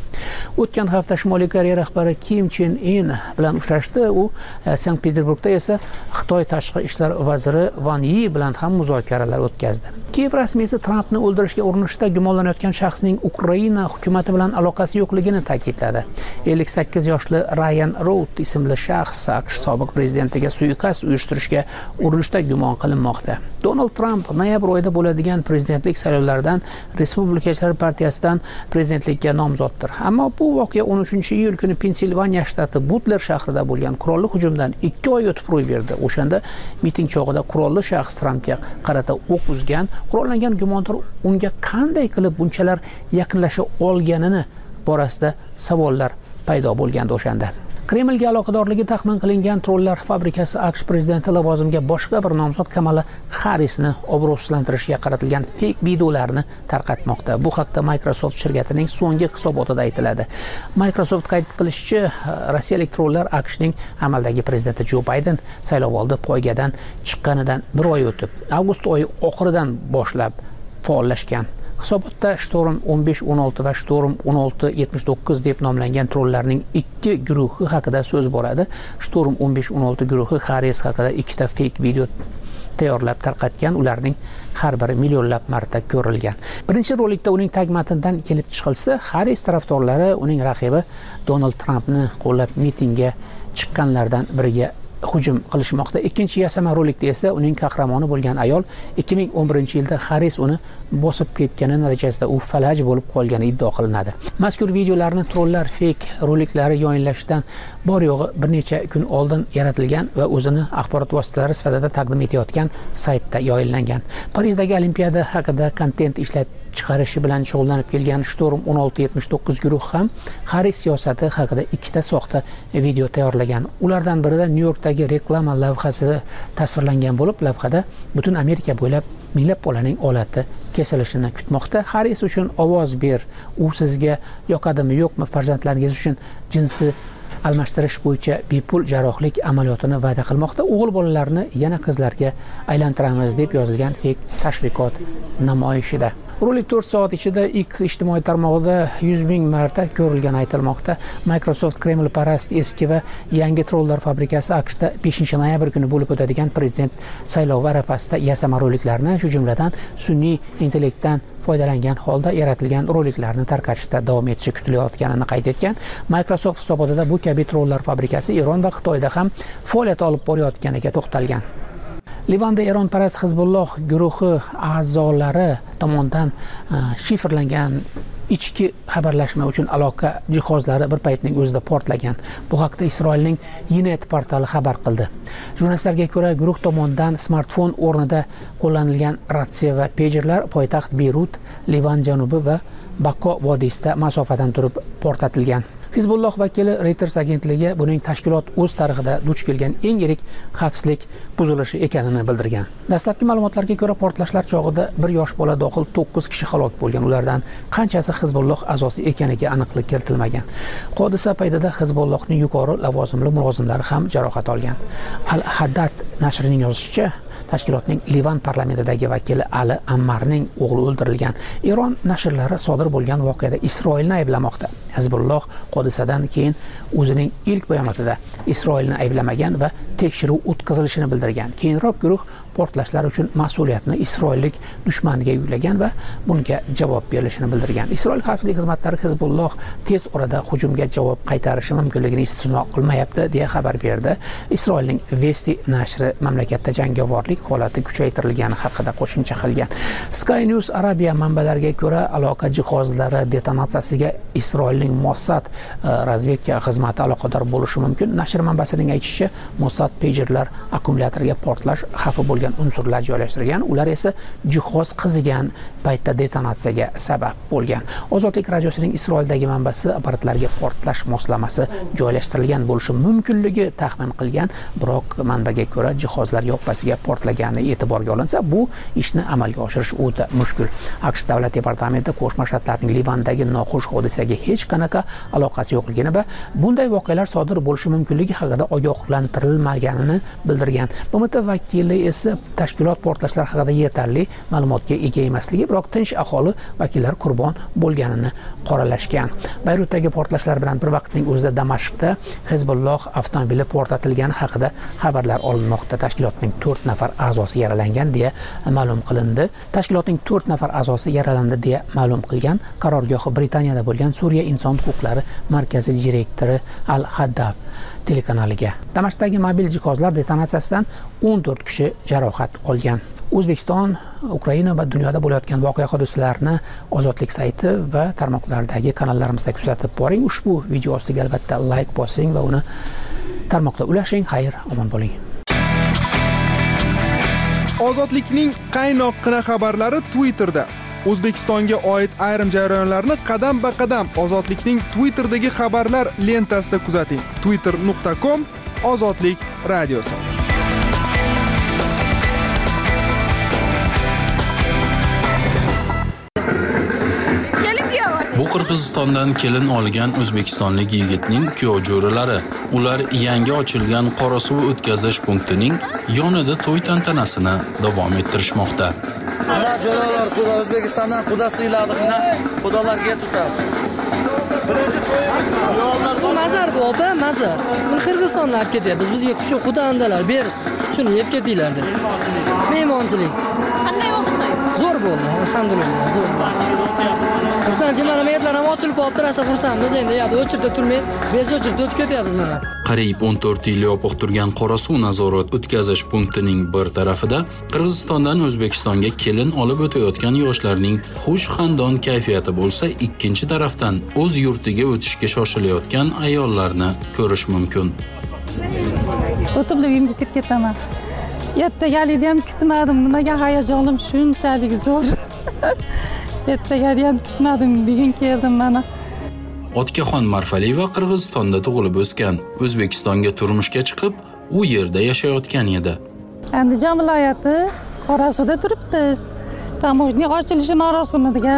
O'tgan hafta Shimoliy Koreya rahbari Kim Chen In bilan uchrashdi. U Sankt Peterburgda esa Xitoy tashqi ishlar vaziri Wang Yi bilan ham muzokaralar o'tkazdi. Kiyev rasmiysi Trampni o'ldirishga urinishda gumonlanayotgan shaxsning Ukraina hukumati bilan aloqasi yo'qligini ta'kidladi. ellik sakkiz yoshli Ryan Rout ismli shaxs AQSh sobiq prezidentiga suiqasd uyushtirishga urinishda gumon qilinmoqda. Donald Trump noyabr oyida bo'ladigan prezidentlik saylovlaridan Respublikachilar partiyasidan prezidentlikka nomzoddir. Ammo bu voqea o'n uchinchi iyul kuni Pensilvaniya shtati Butler shahrida bo'lgan qurolli hujumdan ikki oy o'tib ro'y berdi. O'shanda miting chog'ida qurolli shaxs Trampga qarata o'q uzgan. Qurollangan gumondor unga qanday qilib bunchalar yaqinlasha olganini borasida savollar paydo bo'lgandi o'shanda. Kremlga aloqadorligi taxmin qilingan trollar fabrikasi AQSh prezidenti lavozimiga boshqa bir nomzod Kamala Harrisni obro'sizlantirishga qaratilgan fake videolarni tarqatmoqda. Bu haqda Microsoft shirkatining so'nggi hisobotida aytiladi. Microsoft qayd qilishicha, rossiyalik trollar AQShning amaldagi prezidenti Jo Bayden saylovoldi poygadan chiqqanidan bir oy o'tib, avgust oyi oxiridan boshlab faollashgan. Hisobotda Shtorm o'n besh o'n olti va Shtorm o'n olti yetmish to'qqiz deb nomlangan trollarning ikki guruhi haqida so'z boradi. Shtorm o'n besh o'n olti guruhi Harris haqida ikkita fake video tayyorlab tarqatgan, ularning har biri millionlab marta ko'rilgan. Birinchi rolikda uning tag matnidan kelib chiqilsa, Harris tarafdorlari uning raqibi Donald Trampni qo'llab mitingga chiqqanlardan biriga hujum qilishmoqda. Ikkinchi yasama rolikda esa uning qahramoni bo'lgan ayol ikki ming o'n birinchi yilda Harris uni bosib ketgani natijasida u falaj bo'lib qolgani iddao qilinadi. Mazkur videolarni trollar fake roliklari yoyinlashdan bor yo'g'i bir necha kun oldin yaratilgan va o'zini axborot vositalari sifatida taqdim etayotgan saytda yoyinlangan. Parijdagi Olimpiada haqida kontent ishlab chiqarishi bilan shug'ullanib kelgan Shtorm o'n olti yetmish to'qqiz guruh ham Harris siyosati haqida ikkita soxta video tayyorlagan. Ulardan birida Nyu-Yorkdagi reklama lavhasi tasvirlangan bo'lib, lavhada butun Amerika bo'ylab minglab bolaning olati kesilishini kutmoqda. Harris uchun ovoz ber, u sizga yoqadimi yo'qmi, farzandlaringiz uchun jinsi almashtirish bo'yicha bepul jarrohlik amaliyotini va'da qilmoqda. O'g'il bolalarni yana qizlarga aylantiramiz deb yozilgan fake tashviqot namoyishida. Rolik to'rt soat ichida X ijtimoiy tarmog'ida yuz ming marta ko'rilgani aytilmoqda. Microsoft Kreml parast eski va yangi trollar fabrikasi AQShda beshinchi noyabr kuni bo'lib o'tadigan prezident saylovi arafasida yasama roliklarni, shu jumladan sun'iy intellektdan foydalangan holda yaratilgan roliklarni tarqatishda davom etishi kutilayotganini qayd etgan. Microsoft hisobotida bu kabi trollar fabrikasi Eron va Xitoyda ham faoliyat olib borayotganiga to'xtalgan. Livanda Eronparast Hizbulloh guruhi a'zolari tomonidan shifrlangan ichki xabarlashma uchun aloqa jihozlari bir paytning o'zida portlagan. Bu haqda Isroilning Ynet portali xabar qildi. Jurnalistlarga ko'ra, guruh tomonidan smartfon o'rnida qo'llanilgan ratsiya va pejerlar poytaxt Beyrut, Livan janubi va Bako vodiysida masofadan turib portlatilgan. Hizbulloh vakili Reuters agentligi buning tashkilot o'z tarixida duch kelgan eng yirik xavfsizlik buzilishi ekanini bildirgan. Dastlabki ma'lumotlarga ko'ra, portlashlar chog'ida bir yosh bola dohil to'qqiz kishi halok bo'lgan. Ulardan qanchasi Hizbulloh a'zosi ekaniga aniqlik kiritilmagan. Hodisa paytida Hizbullohning yuqori lavozimli mulozimlari ham jarohat olgan. Al-Haddad nashrining yozishicha, tashkilotning Livan parlamentidagi vakili Ali Ammarning o'g'li o'ldirilgan. Eron nashrlari sodir bo'lgan voqeada Isroilni ayblamoqda. Hizbulloh hodisadan keyin o'zining ilk bayonotida Isroilni ayblamagan va tekshiruv o'tkazilishini bildirgan. Keyinroq guruh portlashlar uchun mas'uliyatni isroillik dushmaniga yuklagan va bunga javob berilishini bildirgan. Isroil xavfsizlik xizmatlari Hizbulloh tez orada hujumga javob qaytarishi mumkinligini istisno qilmayapti deya xabar berdi. Isroilning Vesti nashri mamlakatda jangovarlik holati kuchaytirilgani haqida qo'shimcha qilgan. Sky News Arabiya manbalariga ko'ra, aloqa jihozlari detonatsiyasiga Isroilning Mossad razvedka xizmati aloqador bo'lishi mumkin. Nashr manbasining aytishicha, Mossad pagerlar akkumulyatoriga portlash xavfi bo'lgan unsurlar joylashtirgan, ular esa jihoz qizigan paytda detonatsiyaga sabab bo'lgan. Ozodlik radiosining Isroildagi manbasi apparatlarga portlash moslamasi joylashtirilgan bo'lishi mumkinligi taxmin qilgan, biroq manbaga ko'ra jihozlar yoppasiga portlagan boshlagani e'tiborga olinsa, bu ishni amalga oshirish o'ta mushkul. AQSh Davlat departamenti Qo'shma Shtatlarning Livandagi noxush hodisaga hech qanaqa aloqasi yo'qligini va bunday voqealar sodir bo'lishi mumkinligi haqida ogohlantirilmaganini bildirgan. B M T vakili esa tashkilot portlashlar haqida yetarli ma'lumotga ega emasligi, biroq tinch aholi vakillari qurbon bo'lganini qoralashgan. Bayrutdagi portlashlar bilan bir vaqtning o'zida Damashqda Hezbolloh avtomobili portlatilgani haqida xabarlar olinmoqda. Tashkilotning to'rt nafar a'zosi yaralangan deya ma'lum qilindi. Tashkilotning to'rt nafar a'zosi yaralandi deya ma'lum qilgan qarorgohi Britaniyada bo'lgan Suriya inson huquqlari markazi direktori Al-Haddaf telekanaliga. Damashqdagi mobil jihozlar detonatsiyasidan o'n to'rt kishi jarohat olgan. O'zbekiston, Ukraina va dunyoda bo'layotgan voqea hodisalarini Ozodlik sayti va tarmoqlardagi kanallarimizda kuzatib boring. Ushbu video ostiga albatta like bosing va uni tarmoqda ulashing. Xayr, omon bo'ling. Ozodlikning qaynoqqina xabarlari Twitterda. O'zbekistonga oid ayrim jarayonlarni qadam-ba-qadam Ozodlikning Twitterdagi xabarlar lentasida kuzating. twitter nuqta com Ozodlik radiosi. Bu Qirg'izistondan kelin olgan o'zbekistonlik yigitning kuyov jo'ralari. Ular yangi ochilgan Qorasuv o'tkazish punktining yonida to'y tantanasini davom ettirishmoqda. Ana jo'ralar xudo O'zbekistondan xudo siyladiqni xudolarga tutadi. Birinchi to'yimiz bu mazar bu opa, mazar. Buni Qirg'izistondan olib ketyapmiz. Bizga shu xudoandalar berishdi. Shuni yeb ketinglar deb. Mehmonchilik. Qanday bo'ldi to'y? Zo'r bo'ldi, alhamdulillah, zo'r bo'ldi. Xursand jinoyatlar ham ochilib qolibdi, rosa xursandmiz. Endi yo'da o'chirda turmay, bez o'chirda o'tib ketyapmiz mana. Qariyb o'n to'rt yil yopiq turgan Qorasuv nazorat o'tkazish punktining bir tarafida Qirg'izistondan O'zbekistonga kelin olib o'tayotgan yoshlarning xush xandon kayfiyati bo'lsa, ikkinchi tarafdan o'z yurtiga o'tishga shoshilayotgan ayollarni ko'rish mumkin. O'tib uyimga ketib ketaman. Ertagalikni ham kutmadim. Nimaga hayajonim shunchalik zo'r. Ertagalikni ham kutmadim. Bugun keldim mana. Otkaxon Marfaliyeva Qirg'izistonda tug'ilib o'sgan. O'zbekistonga turmushga chiqib, u yerda yashayotgan edi. Andijon viloyati Qorasuvda turibmiz. Tamojniy ochilishi marosimiga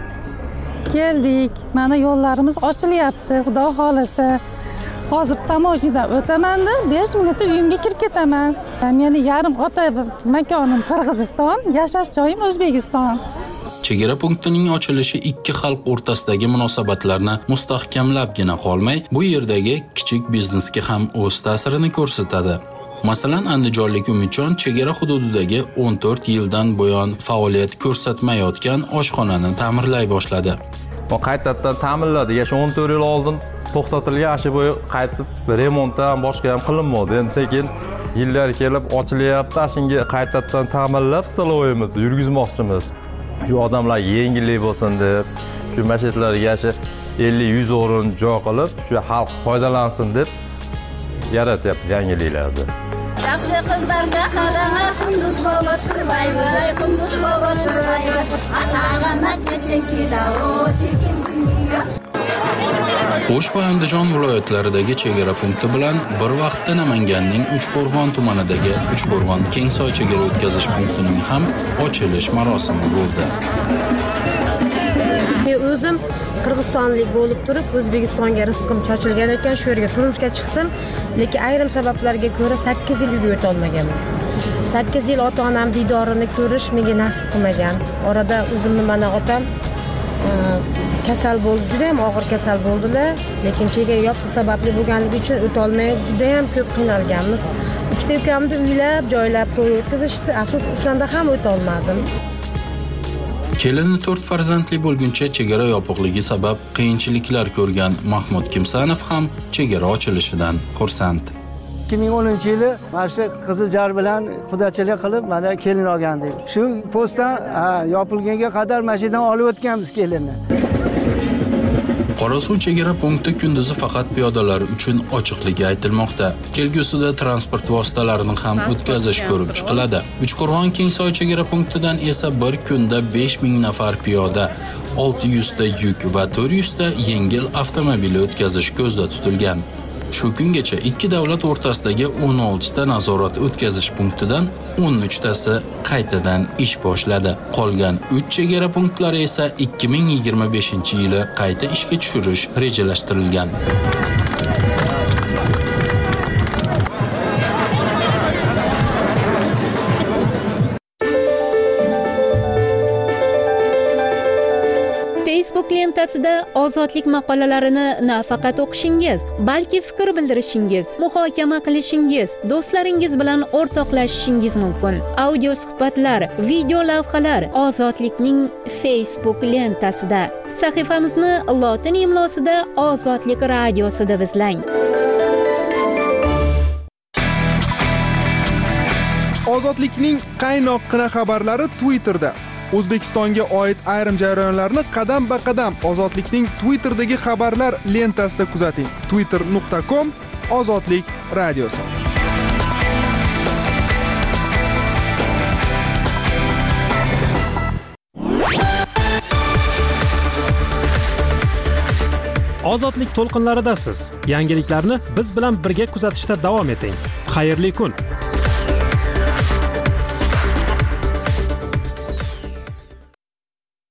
keldik. Mana yo'llarimiz ochilyapti, Xudo xolasa. Hozir Tamojnidan o'taman-da, besh minutda uyimga kirib ketaman. Meni yarim ota makonim Qirg'iziston, yashash joyim O'zbekiston. Chegara punktining ochilishi ikki xalq o'rtasidagi munosabatlarni mustahkamlabgina qolmay, bu yerdagi kichik biznesga ham o'z ta'sirini ko'rsatadi. Masalan, andijonlik Umidjon chegara hududidagi o'n to'rt yildan buyon faoliyat ko'rsatmayotgan oshxonani ta'mirlay boshladi. Bu qaytadan ta'mirladi. Yasha o'n to'rt yil oldin to'xtatilgan ashi bo'yi qaytib remontdan boshqa ham qilinmadi. Endi sekin yillar kelib ochilyapti. Shunga qaytadan ta'mirlab staloyimizni yurgizmoqchimiz. Shu odamlar yengillik bo'lsin deb, shu masjidlarga yasha ellik yuz o'rin joy qilib, shu xalq foydalansin deb yaratyapti yangiliklarni. Yaxshi qizlarga qarama, Qunduz bobo turmaydi, Qunduz bobo turmaydi. Atag'anat desangchi-da, o chekin dunyo. O'sh va Andijon viloyatlaridagi chegara punkti bilan bir vaqtda Namanganning Uchqo'rg'on tumanidagi Uchqo'rg'on Kengsoy chegara o'tkazish punktining ham ochilish marosimi bo'ldi. Men o'zim Qirg'izistonlik bo'lib turib, O'zbekistonga rizqim chochilgan ekan, shu yerga turmushga chiqdim, lekin ayrim sabablarga ko'ra sakkiz yil uyga o'ta olmaganman. sakkiz yil ota-onam diydorini ko'rish menga nasib qilmagan. Orada o'zimni mana otam kasal bo'ldi, juda ham og'ir kasal bo'ldilar, lekin chegara yopiq sababli bo'lganligi uchun o'ta olmay juda ham ko'p qiynalganmiz. Ikkita ukamni uylab, joylab to'y o'tkazishdi, afsus o'shanda ham o'ta olmadim. Kelini to'rt farzandli bo'lguncha chegara yopiqligi sabab qiyinchiliklar ko'rgan Mahmud Kimsanov ham chegara ochilishidan xursand. ikki ming o'ninchi yili mana shu Qiziljar bilan xudochilik qilib mana kelin olgandik. Shu postdan yopilgunga qadar masjiddan olib o'tganmiz kelinni. Qorasuv chegara punkti kunduzi faqat piyodalar uchun ochiqligi aytilmoqda. Kelgusida transport vositalarini ham o'tkazish ko'rib chiqiladi. Uchqo'rg'on Kengsoy chegara punktidan esa bir kunda besh ming nafar piyoda, olti yuz ta yuk va to'rt yuz ta yengil avtomobil o'tkazish ko'zda tutilgan. Shu kungacha ikki davlat o'rtasidagi o'n oltita nazorat o'tkazish punktidan o'n uchtasi qaytadan ish boshladi. Qolgan uch chegara punktlari esa ikki ming yigirma beshinchi yili qayta ishga tushirish rejalashtirilgan. Facebook lentasida ozodlik maqolalarini nafaqat o'qishingiz, balki fikr bildirishingiz, muhokama qilishingiz, do'stlaringiz bilan o'rtoqlashishingiz mumkin. Audio suhbatlar, video lavhalar ozodlikning Facebook lentasida. Sahifamizni lotin imlosida Ozodlik radiosida izlang. Ozodlikning qaynoqqina xabarlari Twitterda. O'zbekistonga oid ayrim jarayonlarni qadam-ba-qadam Ozodlikning Twitter'dagi xabarlar lentasida kuzating. twitter nuqta com Ozodlik radiosi. Ozodlik to'lqinlaridasiz. Yangiliklarni biz bilan birga kuzatishda davom eting. Xayrli kun.